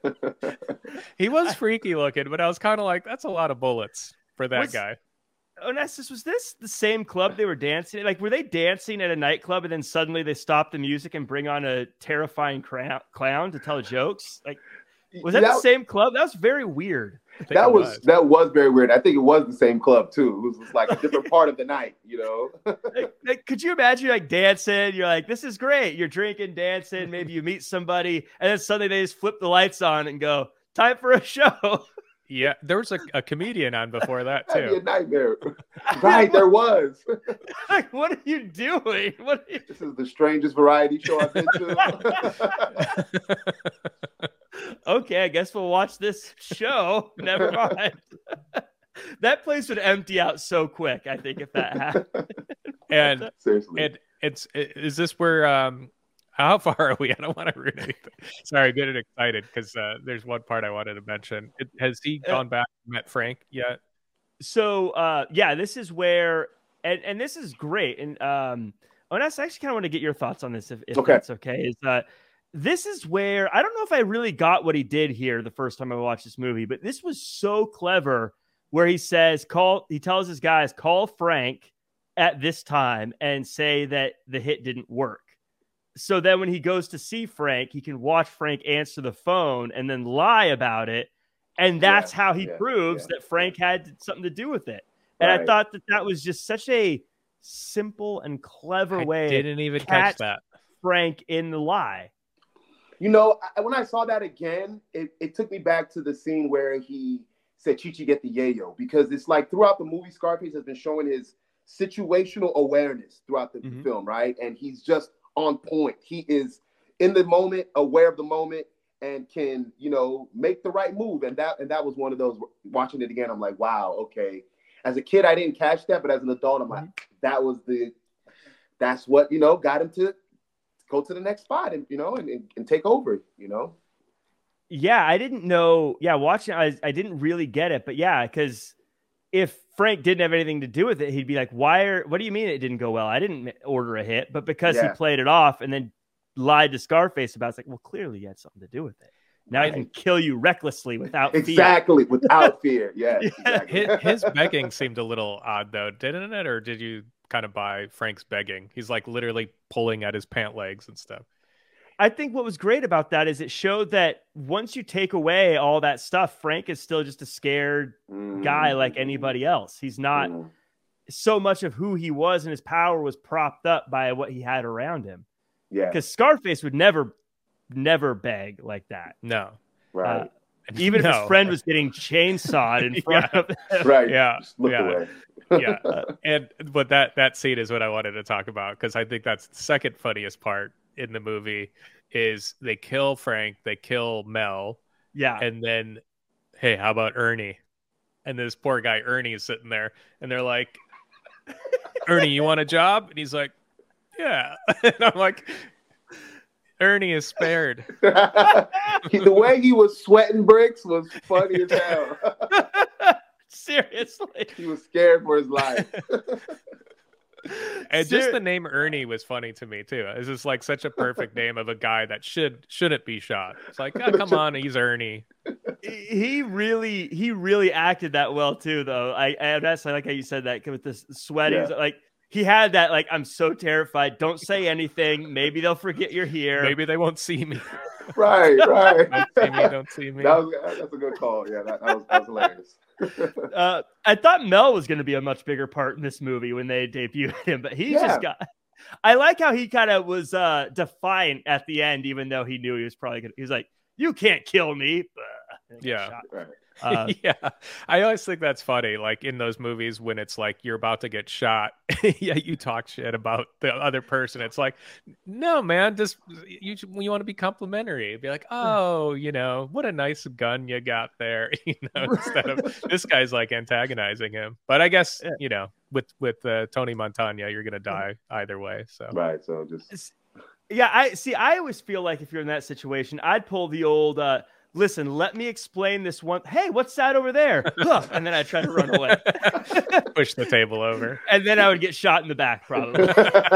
He was freaky looking, but I was kind of like, that's a lot of bullets for that What's, guy. Onassis, was this the same club they were dancing at? Like, were they dancing at a nightclub and then suddenly they stop the music and bring on a terrifying cra- clown to tell jokes? Like, was that, that the same club? That was very weird. That was, was that was very weird. I think it was the same club too. It was, was like a different part of the night, you know. like, like, could you imagine like dancing? You're like, this is great. You're drinking, dancing. Maybe you meet somebody, and then suddenly they just flip the lights on and go, "Time for a show." Yeah, there was a, a comedian on before that too. That'd be a nightmare. Right, there was. Like, what are you doing? What are you... This is the strangest variety show I've been to. Okay, I guess we'll watch this show. Never mind. That place would empty out so quick, I think, if that happened. And seriously, and it's is this where um how far are we? I don't want to ruin anything. Sorry, I'm getting excited because uh, there's one part I wanted to mention. It, has he gone back and met Frank yet? So, uh, yeah, this is where, and, and this is great. And um, Onassis, I actually kind of want to get your thoughts on this, if, if okay. that's okay. Is uh, this is where, I don't know if I really got what he did here the first time I watched this movie, but this was so clever where he says, call, he tells his guys, call Frank at this time and say that the hit didn't work. So then when he goes to see Frank, he can watch Frank answer the phone and then lie about it. And that's yeah, how he yeah, proves yeah, that Frank yeah. had something to do with it. And right. I thought that that was just such a simple and clever I way. Didn't even catch that. Frank in the lie. You know, I, when I saw that again, it, it took me back to the scene where he said, Chichi, get the yayo. Because it's like throughout the movie, Scarface has been showing his situational awareness throughout the mm-hmm. film, right? And he's just on point. He is in the moment, aware of the moment, and can, you know, make the right move. And that and that was one of those, watching it again, I'm like, wow, okay. As a kid, I didn't catch that, but as an adult, I'm like, that was the, that's what, you know, got him to go to the next spot and, you know, and, and, and take over, you know? Yeah, I didn't know. Yeah, watching, I, I didn't really get it, but yeah, because if Frank didn't have anything to do with it, he'd be like, why are, what do you mean it didn't go well? I didn't order a hit, but because yeah. he played it off and then lied to Scarface about it, it's like, well, clearly he had something to do with it. Now right. I can kill you recklessly without exactly fear. without fear. Yeah, yeah. Exactly. His, his begging seemed a little odd though, didn't it? Or did you kind of buy Frank's begging? He's like literally pulling at his pant legs and stuff. I think what was great about that is it showed that once you take away all that stuff, Frank is still just a scared mm. guy like anybody else. He's not mm. so much of who he was, and his power was propped up by what he had around him. Yeah, because Scarface would never, never beg like that. No, right. Uh, even no. if his friend was getting chainsawed in front yeah. of him. Right. Yeah. Just look yeah. away. yeah. And but that that scene is what I wanted to talk about because I think that's the second funniest part in the movie is they kill Frank, they kill Mel, Yeah. and then, hey, how about Ernie? And this poor guy Ernie is sitting there, and they're like, Ernie, you want a job? And he's like, yeah. And I'm like, Ernie is spared. He- the way he was sweating bricks was funny as hell. Seriously. He was scared for his life. And Ser- just the name Ernie was funny to me too. It's just like such a perfect name of a guy that should shouldn't be shot. It's like, oh, come on, he's Ernie. He really, he really acted that well too, though. I, I that's like how you said that with the sweating. Yeah. Like he had that. Like, I'm so terrified. Don't say anything. Maybe they'll forget you're here. Maybe they won't see me. Right, right. Don't see me. Don't see me. That was, that's a good call. Yeah, that, that was that was hilarious. Uh, I thought Mel was going to be a much bigger part in this movie when they debuted him, but he Yeah. just got. I like how he kind of was uh, defiant at the end, even though he knew he was probably going to. He was like, "You can't kill me." And he got Yeah. shot. Right. Uh, Yeah, I always think that's funny. Like in those movies when it's like you're about to get shot, yeah, you talk shit about the other person. It's like, no, man, just you you want to be complimentary. Be like, oh, you know, what a nice gun you got there. You know, instead of this guy's like antagonizing him. But I guess Yeah. you know, with with uh, Tony Montana, you're gonna die either way. So Right. So just Yeah, I see. I always feel like if you're in that situation, I'd pull the old. Uh, Listen, let me explain this one. Hey, what's that over there? Huh. And then I try to run away. push the table over. And then I would get shot in the back, probably.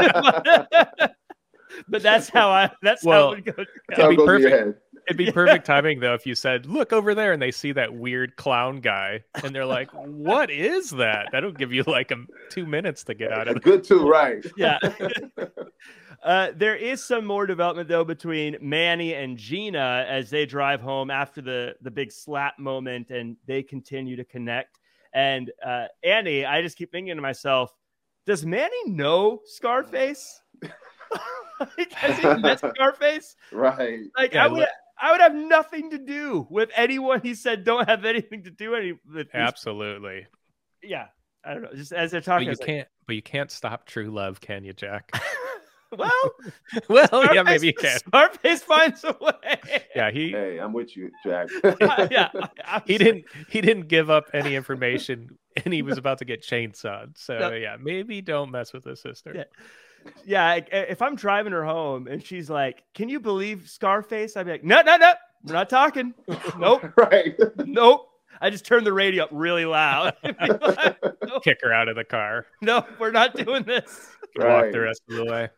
But that's how I. That's Well, how it would go. that's how be it goes in your perfect. head. It'd be perfect timing though if you said, "Look over there," and they see that weird clown guy, and they're like, "What is that?" That'll give you like a, two minutes to get out of it. Good too, right? Yeah. Uh, there is some more development though between Manny and Gina as they drive home after the the big slap moment, and they continue to connect. And uh, Annie, I just keep thinking to myself, does Manny know Scarface? Like, has he met Scarface? Right. Like Yeah, I would, look- I would have nothing to do with anyone he said don't have anything to do any with. Absolutely. Yeah, I don't know. Just as they're But talking, I you was like, can't. But you can't stop true love, can you, Jack? well, well, Scarface, yeah, maybe you can. Scarface finds a way. Yeah, he Hey, I'm with you, Jack. yeah, I- he didn't he didn't give up any information, and he was about to get chainsawed. So No. yeah, maybe don't mess with his sister. Yeah. Yeah, I- if I'm driving her home and she's like, "Can you believe Scarface?" I'd be like, "No, no, no, we're not talking. Nope, Right. nope." I just turn the radio up really loud. Be like, nope, Kick her out of the car. nope, we're not doing this. Walk Right. the rest of the way.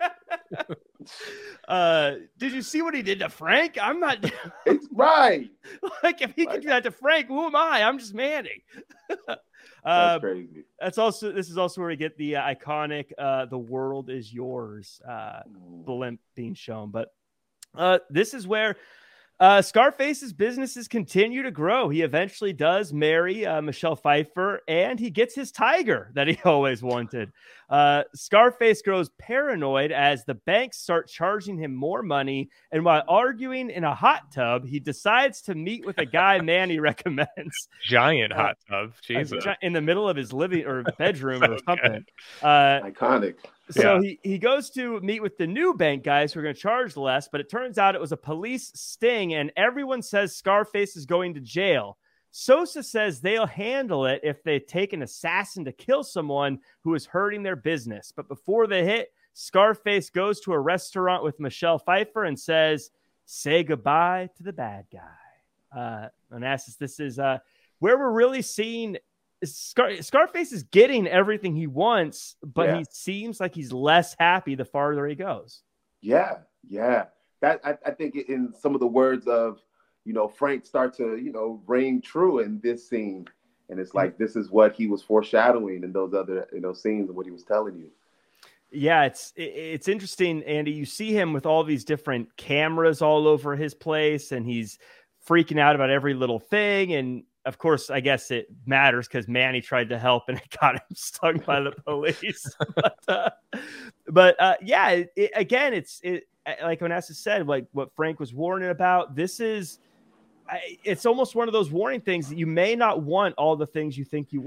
Uh, did you see what he did to Frank? I'm not It's right. like if he could do that to Frank, who am I? I'm just Manny. That's uh, crazy. that's also this is also where we get the uh, iconic uh, "The world is yours" uh, blimp being shown. But uh, this is where uh, Scarface's businesses continue to grow. He eventually does marry uh, Michelle Pfeiffer, and he gets his tiger that he always wanted. Uh, Scarface grows paranoid as the banks start charging him more money, and while arguing in a hot tub, he decides to meet with a guy Manny recommends Giant Uh, hot tub. Jesus. in the middle of his living or bedroom or So something. Uh, Iconic. so Yeah. he, he goes to meet with the new bank guys who are going to charge less, but it turns out it was a police sting, and everyone says Scarface is going to jail. Sosa says they'll handle it if they take an assassin to kill someone who is hurting their business. But before they hit, Scarface goes to a restaurant with Michelle Pfeiffer and says, "Say goodbye to the bad guy." Uh, Onassis, this is uh, where we're really seeing Scar- Scarface is getting everything he wants, but Yeah. he seems like he's less happy the farther he goes. Yeah, yeah. That I, I think in some of the words of, you know, Frank start to, you know, ring true in this scene. And it's like, this is what he was foreshadowing in those other, you know, scenes and what he was telling you. Yeah, it's it- it's interesting, Andy. You see him with all these different cameras all over his place, and he's freaking out about every little thing. And of course, I guess it matters because Manny tried to help and it got him stung by the police. but uh, but uh, yeah, it, it, again, it's it like Onassis said, like what Frank was warning about. This is. I, it's almost one of those warning things that you may not want all the things you think you want.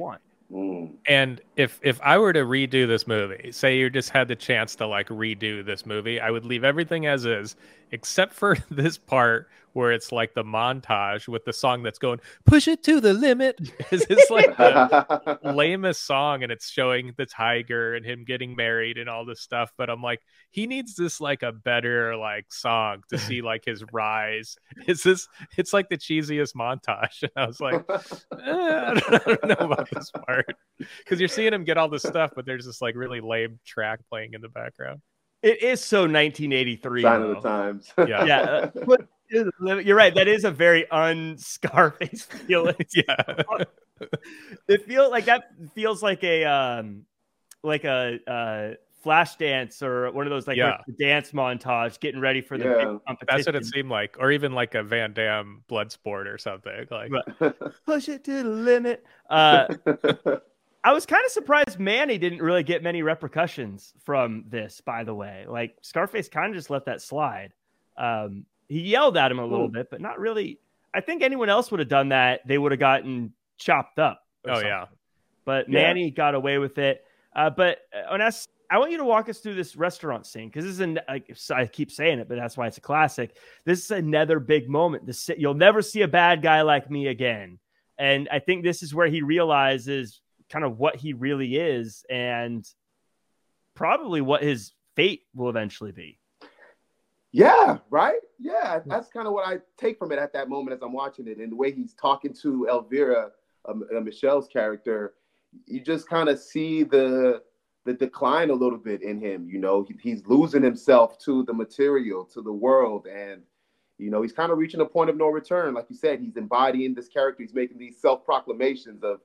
Mm. And if if I were to redo this movie, say you just had the chance to like redo this movie, I would leave everything as is, except for this part where it's like the montage with the song that's going "Push It to the Limit." It's just like the lamest song, and it's showing the tiger and him getting married and all this stuff. But I'm like, he needs this like a better like song to see like his rise. It's this. It's like the cheesiest montage, and I was like, eh, I, don't, I don't know about this part, because you're seeing him get all this stuff, but there's this like really lame track playing in the background. It is so nineteen eighty-three. Sign though. of the times. Yeah. Yeah. Uh, but you're right. That is a very un-Scarface feeling. Yeah. It feels like that feels like a um like a uh flash dance or one of those like Yeah. dance montage getting ready for the Yeah. big competition. That's what it seemed like, or even like a Van Damme blood sport or something. Like, Push it to the limit. Uh, I was kind of surprised Manny didn't really get many repercussions from this, by the way. Like, Scarface kind of just let that slide. Um, he yelled at him a little Ooh. bit, but not really. I think anyone else would have done that. They would have gotten chopped up. or oh something. yeah, But Yeah. Manny got away with it. Uh, but uh, Oness, I want you to walk us through this restaurant scene, because this is an, like, I keep saying it, but that's why it's a classic. This is another big moment. This, you'll never see a bad guy like me again. And I think this is where he realizes kind of what he really is and probably what his fate will eventually be. Yeah, right? Yeah, that's kind of what I take from it at that moment as I'm watching it. And the way he's talking to Elvira, um, uh, Michelle's character, you just kind of see the the decline a little bit in him. You know, he, he's losing himself to the material, to the world. And, you know, he's kind of reaching a point of no return. Like you said, he's embodying this character. He's making these self-proclamations of,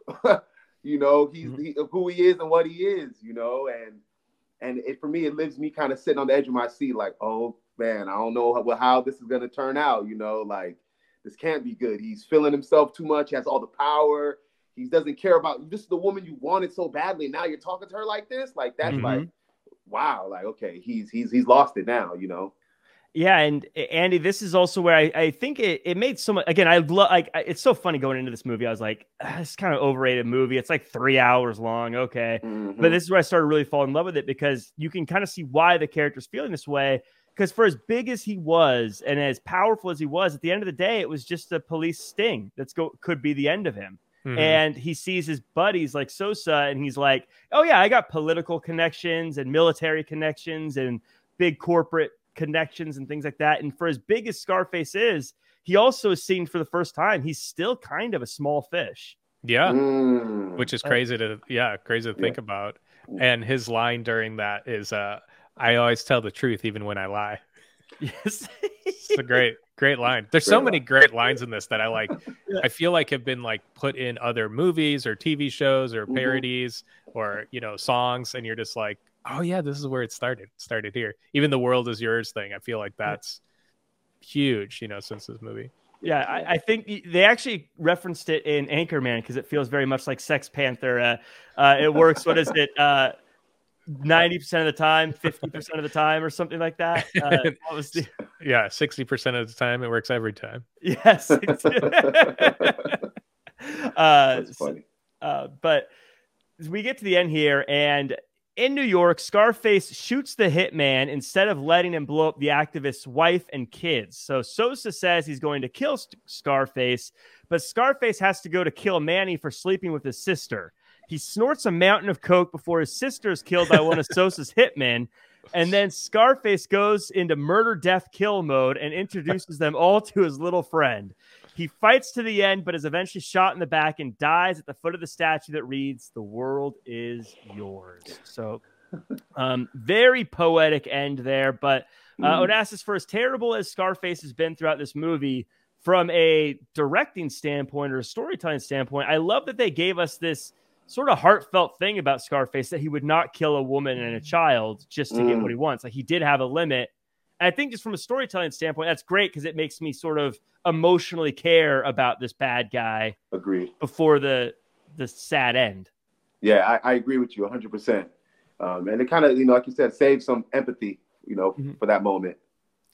you know, he's Mm-hmm. he, of who he is and what he is, you know. And and it, for me, it leaves me kind of sitting on the edge of my seat like, oh, man, I don't know how, how this is going to turn out, you know, like this can't be good. He's feeling himself too much. He has all the power. He doesn't care about, this is the woman you wanted so badly. Now you're talking to her like this. Like, that's Mm-hmm. like, wow. Like, okay, he's, he's, he's lost it now, you know? Yeah, and Andy, this is also where I, I think it, it made so much. Again, I love like I- it's so funny going into this movie. I was like, ah, it's kind of overrated movie. It's like three hours long. Okay, Mhm. but this is where I started really falling in love with it, because you can kind of see why the character's feeling this way. Because for as big as he was and as powerful as he was, at the end of the day, it was just a police sting that's go could be the end of him. Mhm. And he sees his buddies like Sosa, and he's like, oh yeah, I got political connections and military connections and big corporate connections and things like that. And for as big as Scarface is, he also is seen for the first time, he's still kind of a small fish. yeah, Mm. which is crazy to yeah, crazy to think Yeah. about. And his line during that is, uh, "I always tell the truth, even when I lie." Yes. It's a great, great line. There's so Great many line. great lines in this that I like. Yeah. I feel like have been like put in other movies or T V shows or Mhm. parodies or, you know, songs. And you're just like, oh yeah, this is where it started. It started here. Even the "world is yours" thing. I feel like that's huge, you know, since this movie. Yeah, I, I think they actually referenced it in Anchorman, because it feels very much like Sex Panther. Uh, uh, it works. What is it? Uh, ninety percent of the time, fifty percent of the time, or something like that. Uh, what was the... Yeah, sixty percent of the time it works every time. Yes. uh, That's funny. uh, but we get to the end here, and in New York, Scarface shoots the hitman instead of letting him blow up the activist's wife and kids. So Sosa says he's going to kill St- Scarface, but Scarface has to go to kill Manny for sleeping with his sister. He snorts a mountain of coke before his sister is killed by one of Sosa's hitmen. And then Scarface goes into murder, death, kill mode and introduces them all to his little friend. He fights to the end, but is eventually shot in the back and dies at the foot of the statue that reads, "The world is yours." So um, very poetic end there. But uh, Mm. Onassis, for as terrible as Scarface has been throughout this movie, from a directing standpoint or a storytelling standpoint, I love that they gave us this sort of heartfelt thing about Scarface, that he would not kill a woman and a child just to get Mm. what he wants. Like, he did have a limit. And I think just from a storytelling standpoint, that's great, because it makes me sort of emotionally care about this bad guy Agreed. before the the sad end. Yeah, I, I agree with you one hundred percent. Um, and it kind of, you know, like you said, saves some empathy, you know, Mhm. for that moment.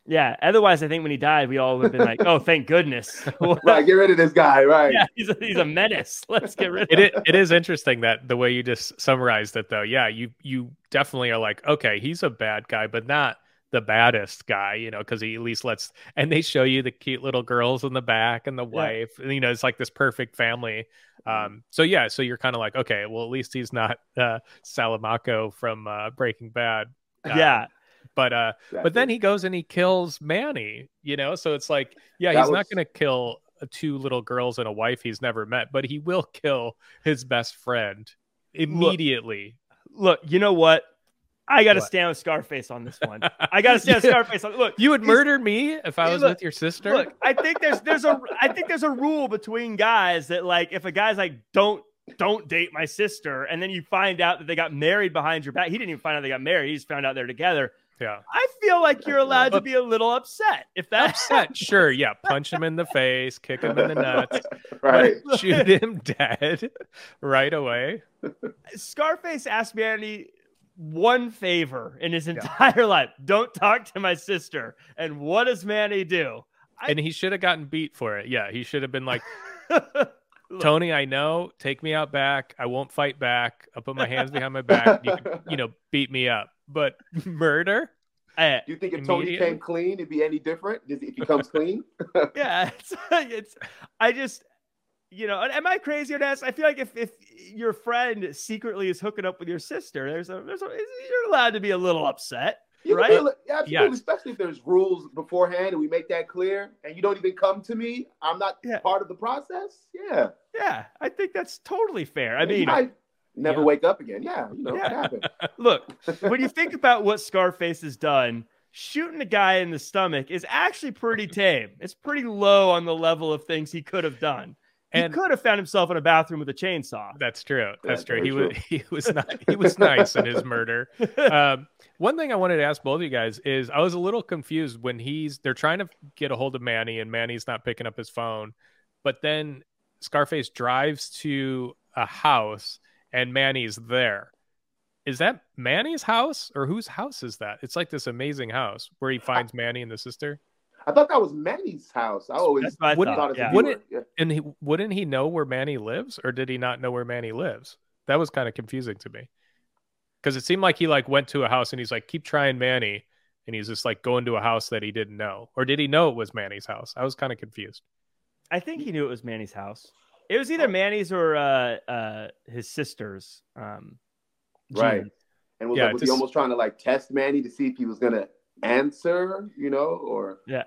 Yeah. Otherwise, I think when he died, we all would have been like, "Oh, thank goodness!" Right, get rid of this guy. Right. Yeah, he's a, he's a menace. Let's get rid of It, him. it it is interesting that the way you just summarized it, though. Yeah, you you definitely are like, okay, he's a bad guy, but not the baddest guy, you know, because he at least lets. And they show you the cute little girls in the back and the wife. And, you know, it's like this perfect family. Um, so yeah, so you're kind of like, okay, well, at least he's not uh, Salamaco from uh, Breaking Bad. Uh, Yeah. But uh, Exactly. but then he goes and he kills Manny, you know. So it's like, yeah, That he's not was- going to kill two little girls and a wife he's never met, but he will kill his best friend immediately. Look, you know what? I got to What? stand with Scarface on this one. I got to stand with Yeah. Scarface on. Look, You would he's- murder me if I Hey, was look, with your sister. Look, I think there's there's a I think there's a rule between guys that, like, if a guy's like, don't don't date my sister, and then you find out that they got married behind your back. He didn't even find out they got married. He just found out they're together. Yeah. I feel like you're allowed to But- be a little upset if that Upset, sure, yeah. Punch him in the face, kick him in the nuts, Right. shoot him dead right away. Scarface asked Manny one favor in his entire life: don't talk to my sister. And what does Manny do? I- And he should have gotten beat for it. Yeah, he should have been like, Look, Tony, I know, take me out back. I won't fight back. I'll put my hands behind my back. You can, you know, beat me up. But murder? eh, Do you think if Tony Immediately? came clean, it'd be any different? Does- If he comes clean? yeah, it's, it's I just, you know, am I crazy or not? I feel like if, if your friend secretly is hooking up with your sister, there's a there's a you're allowed to be a little upset. You Right? can feel it- yeah, absolutely. Yes. Especially if there's rules beforehand and we make that clear, and you don't even come to me. I'm not Yeah. part of the process. Yeah. Yeah, I think that's totally fair. I You mean, might never Yeah. wake up again. Yeah, you know, Yeah. it happened. look, when you think about what Scarface has done, shooting a guy in the stomach is actually pretty tame. It's pretty low on the level of things he could have done. He And- could have found himself in a bathroom with a chainsaw. That's true. That's Yeah, true. very He was true. he was not he was nice in his murder. Um, one thing I wanted to ask both of you guys is I was a little confused when he's they're trying to get a hold of Manny and Manny's not picking up his phone, but then Scarface drives to a house and Manny's there. Is that Manny's house or whose house is that? It's like this amazing house where he finds Manny and the sister. I thought that was Manny's house. I always That's what I Wouldn't- thought. thought as a Yeah. viewer. Wouldn't Yeah. And he wouldn't he know where Manny lives, or did he not know where Manny lives? That was kind of confusing to me. Because it seemed like he like went to a house and he's like, keep trying Manny, and he's just like going to a house that he didn't know. Or did he know it was Manny's house? I was kind of confused. I think he knew it was Manny's house. It was either Manny's or uh, uh, his sister's. Um, Right. Gene. And was, Yeah, like, was he just- almost trying to like test Manny to see if he was gonna answer, you know, or Yeah.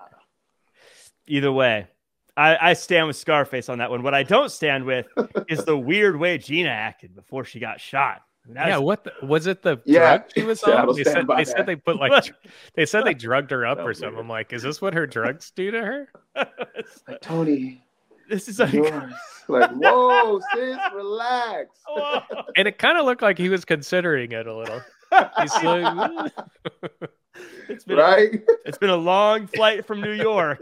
Either way, I, I stand with Scarface on that one. What I don't stand with is the weird way Gina acted before she got shot. That Yeah, was- what the, was it? The Yeah. drug she was Yeah, on? I'll They stand said by they that. said they put like they said they drugged her up That or was something. weird. I'm like, is this what her drugs do to her? like Tony, this is yours. uncommon. Like, whoa, sis, relax. And it kind of looked like he was considering it a little. He's like, It's been a, Right? it's been a long flight from New York.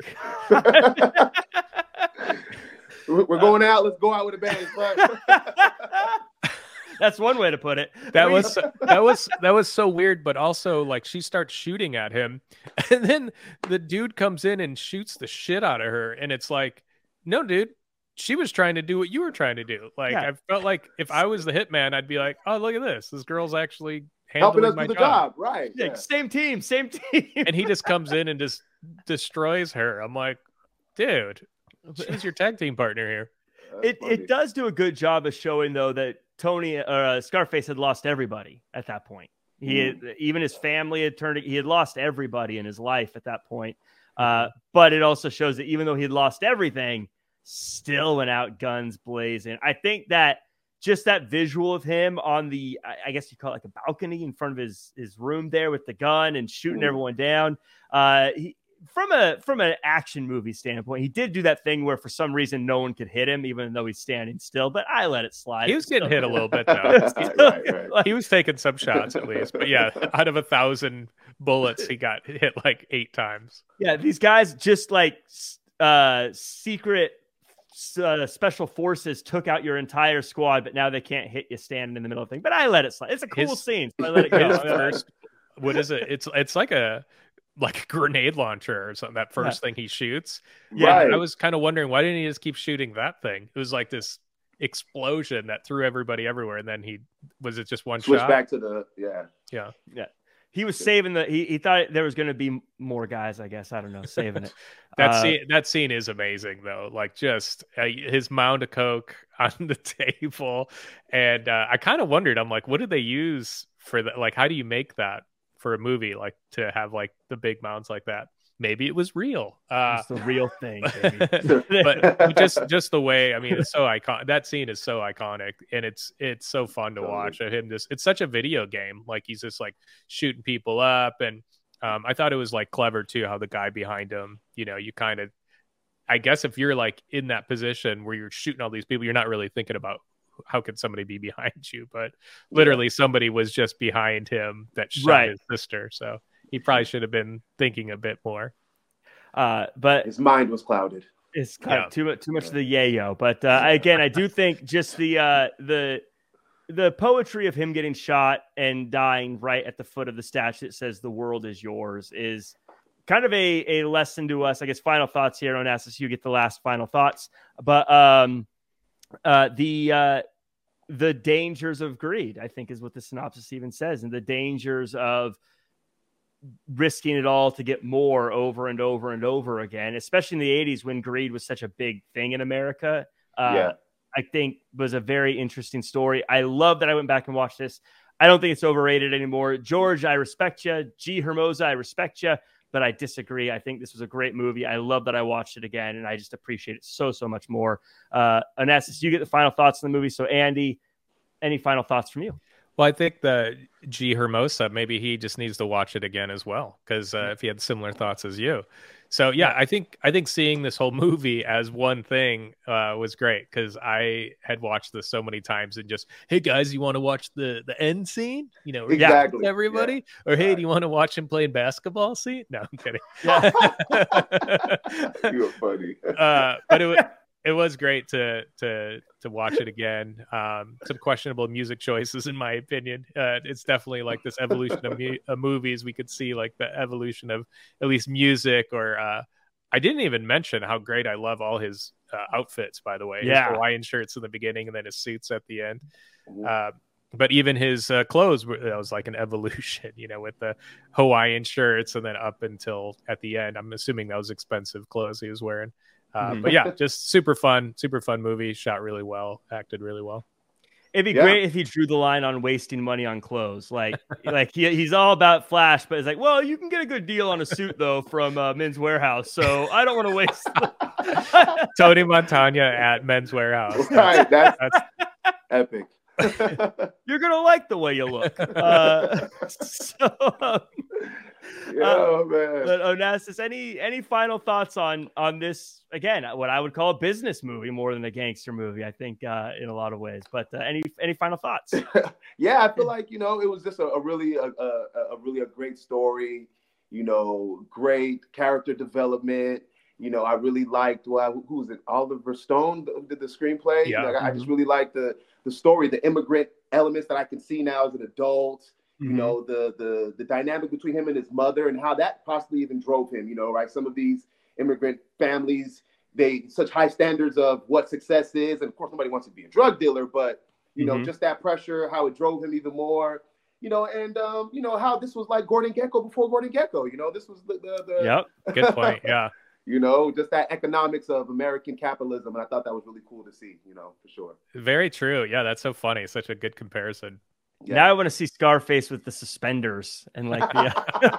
We're going out. Let's go out with a bang. Right? That's one way to put it. that We- was that was that was so weird, but also like she starts shooting at him, and then the dude comes in and shoots the shit out of her, and it's like, no, dude, she was trying to do what you were trying to do. Like Yeah. I felt like if I was the hitman, I'd be like, oh, look at this, this girl's actually Helping handling us my do the job. job. Right. Yeah, Yeah. same team, same team. And he just comes in and just destroys her. I'm like, dude, she's your tag team partner here. That's it funny. it does do a good job of showing though that Tony or uh, Scarface had lost everybody at that point. He had, even his family had turned. He had lost everybody in his life at that point. Uh, but it also shows that even though he had lost everything, still went out guns blazing. I think that just that visual of him on the, I- I guess you call it like a balcony in front of his his room there with the gun and shooting Mhm. everyone down. Uh, he, from a from an action movie standpoint, he did do that thing where for some reason no one could hit him, even though he's standing still. But I let it slide. He was getting Still- hit a little bit though. right, right. Like, He was taking some shots at least, but yeah, out of a thousand bullets, he got hit like eight times. yeah, these guys just like s- uh, secret uh, special forces took out your entire squad, but now they can't hit you standing in the middle of the thing. But I let it slide. It's a cool His- scene, so I let it go. His I mean, first, what is it? It's it's like a like a grenade launcher or something. That first Yeah. thing he shoots. Yeah. Right. I was kind of wondering, why didn't he just keep shooting that thing? It was like this explosion that threw everybody everywhere, and then he was it just one Switch shot? back to the yeah. Yeah. Yeah. He was saving the. He, he thought there was going to be more guys. I guess I don't know. Saving it. That Uh, scene, that scene is amazing, though. Like just uh, his mound of coke on the table, and uh, I kind of wondered. I'm like, what did they use for that? Like, how do you make that for a movie? Like to have like the big mounds like that? Maybe it was real. Uh, It's the real thing. Baby. but just just the way, I mean, it's so iconic. That scene is so iconic, and it's it's so fun to Totally. watch. Of him just, it's such a video game. Like he's just like shooting people up, and um, I thought it was like clever too how the guy behind him, you know, you kind of, I guess if you're like in that position where you're shooting all these people, you're not really thinking about how could somebody be behind you, but literally somebody was just behind him that shot Right. his sister. So he probably should have been thinking a bit more. Uh, but His mind was clouded. it's kind Yeah. of too much. Too much of the yayo. But uh, again, I do think just the uh, the the poetry of him getting shot and dying right at the foot of the statue that says "the world is yours" is kind of a, a lesson to us. I guess final thoughts here on Onassis. You get the last final thoughts, but um, uh, the uh, the dangers of greed, I think, is what the synopsis even says, and the dangers of risking it all to get more over and over and over again, especially in the eighties when greed was such a big thing in America. Uh, Yeah. I think was a very interesting story. I love that I went back and watched this. I don't think it's overrated anymore. George, I respect you. G. Hermosa, I respect you, but I disagree. I think this was a great movie. I love that I watched it again, and I just appreciate it so, so much more. Uh, Onassis, you get the final thoughts on the movie. So, Andy, any final thoughts from you? Well, I think the G. Hermosa, maybe he just needs to watch it again as well, because uh, if he had similar thoughts as you. So, yeah, I think I think seeing this whole movie as one thing uh, was great, because I had watched this so many times and just, hey, guys, you want to watch the, the end scene? You know, Exactly, everybody? Or, hey, Right. do you want to watch him playing basketball scene? No, I'm kidding. You were funny. uh, but it was it was great to to to watch it again. Um, some questionable music choices, in my opinion. Uh, it's definitely like this evolution of, mu- of movies. We could see like the evolution of at least music. Or uh, I didn't even mention how great I love all his uh, outfits. By the way, Yeah. his Hawaiian shirts in the beginning and then his suits at the end. Mhm. Uh, but even his uh, clothes, were, that was like an evolution, you know, with the Hawaiian shirts and then up until at the end. I'm assuming that was expensive clothes he was wearing. Uh, Mhm. But yeah, just super fun, super fun movie. Shot really well, acted really well. It'd be Yeah. great if he drew the line on wasting money on clothes. Like, like he, he's all about flash, but it's like, well, you can get a good deal on a suit though from uh, Men's Warehouse, so I don't want to waste. The- Tony Montana at Men's Warehouse. Right, that's That's epic. You're gonna like the way you look. Uh, so, um, Yo, man. but Onassis, any any final thoughts on on this? Again, what I would call a business movie more than a gangster movie, I think, uh, in a lot of ways. But uh, any any final thoughts? Yeah, I feel like, you know, it was just a, a really a, a, a really a great story, you know, great character development. You know, I really liked, well, who was it? Oliver Stone did the screenplay. Yeah. Like, I just really liked the the story, the immigrant elements that I can see now as an adult. You Mhm. know, the the the dynamic between him and his mother and how that possibly even drove him, you know, right? Some of these immigrant families, they such high standards of what success is. And of course, nobody wants to be a drug dealer, but, you know, Mhm. just that pressure, how it drove him even more, you know, and, um, you know, how this was like Gordon Gekko before Gordon Gekko, you know, this was the, the, the Yep. good point. Yeah. you know, just that economics of American capitalism. And I thought that was really cool to see, you know, for sure. Very true. Yeah, that's so funny. Such a good comparison. Yeah. Now I want to see Scarface with the suspenders and like the.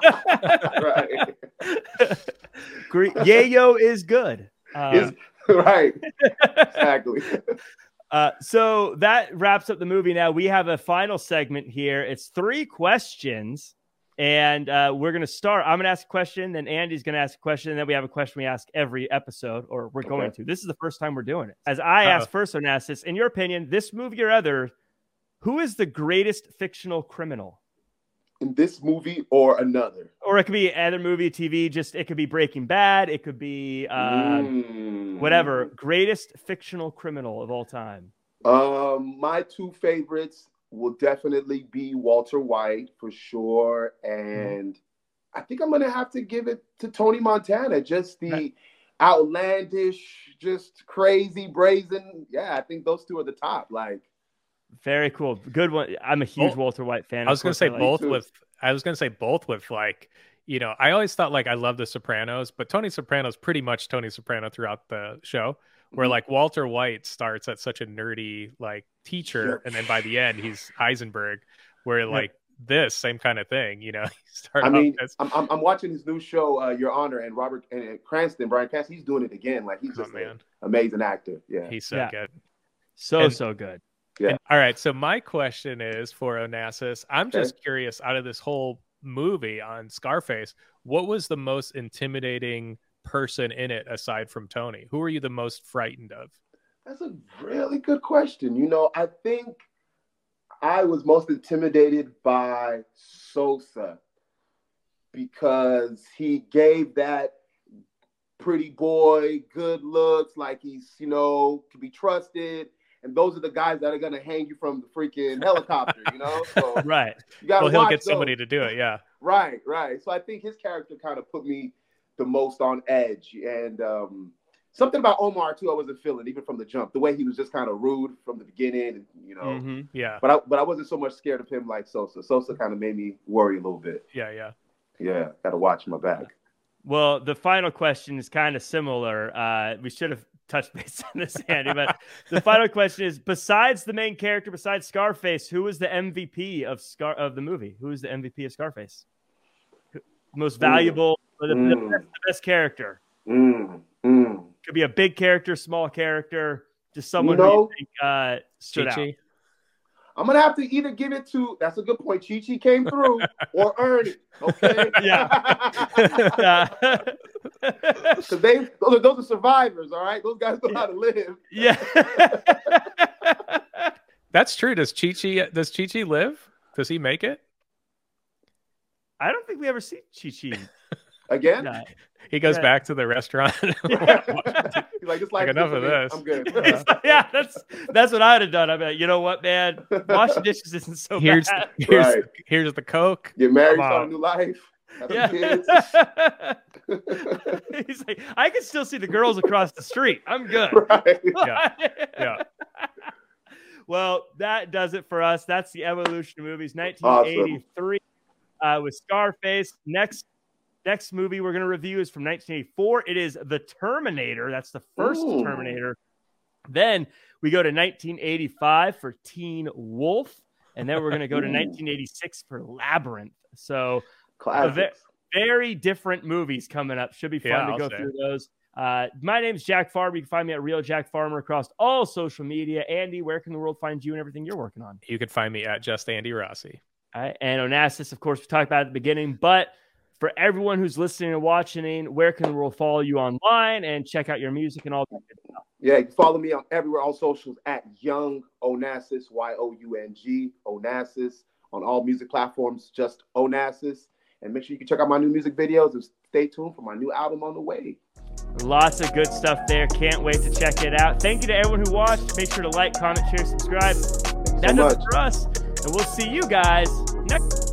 Right. Gre- Yayo is good. Uh, Is- right. Exactly. Uh, so that wraps up the movie. Now we have a final segment here. It's three questions, and uh, we're going to start. I'm going to ask a question, then Andy's going to ask a question, and then we have a question we ask every episode, or we're going Okay. to. This is the first time we're doing it. As I Uh-oh. ask first, Onassis, in your opinion, this movie or other, who is the greatest fictional criminal? In this movie or another? Or it could be other movie, T V. Just it could be Breaking Bad. It could be uh, Mm. whatever. Greatest fictional criminal of all time. Um, my two favorites will definitely be Walter White for sure, and I think I'm gonna have to give it to Tony Montana. Just the Right. outlandish, just crazy, brazen. Yeah, I think those two are the top. Like, Very cool. Good one. I'm a huge Both- Walter White fan. I Of was going to course, say like- both too. with. I was going to say both with like, you know, I always thought like I love The Sopranos, but Tony Soprano's pretty much Tony Soprano throughout the show. Where Mhm. like Walter White starts at such a nerdy like teacher, Sure. and then by the end he's Heisenberg. Where like this same kind of thing, you know. You start I off mean, as, I'm, I'm I'm watching his new show, uh, Your Honor, and Robert and Cranston, Brian Cranston. He's doing it again. Like, he's oh, just man, an amazing actor. Yeah, he's so Yeah. good. So, And- so good. And- all right. So my question is for Onassis. I'm Okay. just curious, out of this whole movie on Scarface, what was the most intimidating person in it aside from Tony? Who are you the most frightened of? that's a really good question. You know, I think I was most intimidated by Sosa because he gave that pretty boy good looks, like he's, you know, to be trusted. And those are the guys that are going to hang you from the freaking helicopter, you know? So Right. you got to Well, he'll watch get somebody those. to do it. Yeah. Right, right. So I think his character kind of put me the most on edge. And um, something about Omar, too, I wasn't feeling, even from the jump. The way he was just kind of rude from the beginning, you know. Mhm. Yeah. But I, but I wasn't so much scared of him like Sosa. Sosa kind of made me worry a little bit. Yeah. Yeah. Yeah, got to watch my back. Well, the final question is kind of similar. Uh, we should have touched base on this, Andy, but the final question is: besides the main character, besides Scarface, who was the M V P of Scar of the movie? Who is the M V P of Scarface? Who- Most valuable, or the, the, Mm. best, the best character? Mm, mm. Could be a big character, small character, just someone You who know, you think uh, stood out. Chi-Chi? I'm going to have to either give it to, that's a good point, Chi-Chi came through, or Ernie, okay? Yeah. Because they, those are, those are survivors, all right? Those guys know how to live. Yeah. That's true. Does Chi-Chi, does Chi-Chi live? Does he make it? I don't think we ever see Chi-Chi. Again? Yeah. He goes Yeah. back to the restaurant. He's like, this life is enough good of for me. this. I'm good. Yeah, that's that's what I'd have done. I'd be like, you know what, man? Washing dishes isn't so here's bad. the, here's Right. here's the Coke. Get married, Come start a on. new life. Have some Yeah. kids. He's like, I can still see the girls across the street. I'm good. Right. Yeah. Yeah. Well, that does it for us. That's the Evolution of Movies, nineteen eighty-three, uh, with Scarface. Next, next movie we're going to review is from nineteen eighty-four. It is The Terminator. That's the first Ooh. Terminator. Then we go to nineteen eighty-five for Teen Wolf, and then we're going to go to Ooh. nineteen eighty-six for Labyrinth. So Classics. very different movies coming up. Should be fun Yeah, to I'll go say. through those. Uh, my name's Jack Farmer. You can find me at Real Jack Farmer across all social media. Andy, where can the world find you and everything you're working on? You can find me at Just Andy Rossi. All right. And Onassis, of course, we talked about it at the beginning. But for everyone who's listening and watching, where can the world follow you online and check out your music and all that good stuff? Yeah, you can follow me on everywhere on socials at Young Onassis, Y O U N G, Onassis, on all music platforms, just Onassis. And make sure you can check out my new music videos and stay tuned for my new album on the way. Lots of good stuff there. Can't wait to check it out. Thank you to everyone who watched. Make sure to like, comment, share, subscribe. That so does it much. for us. And we'll see you guys next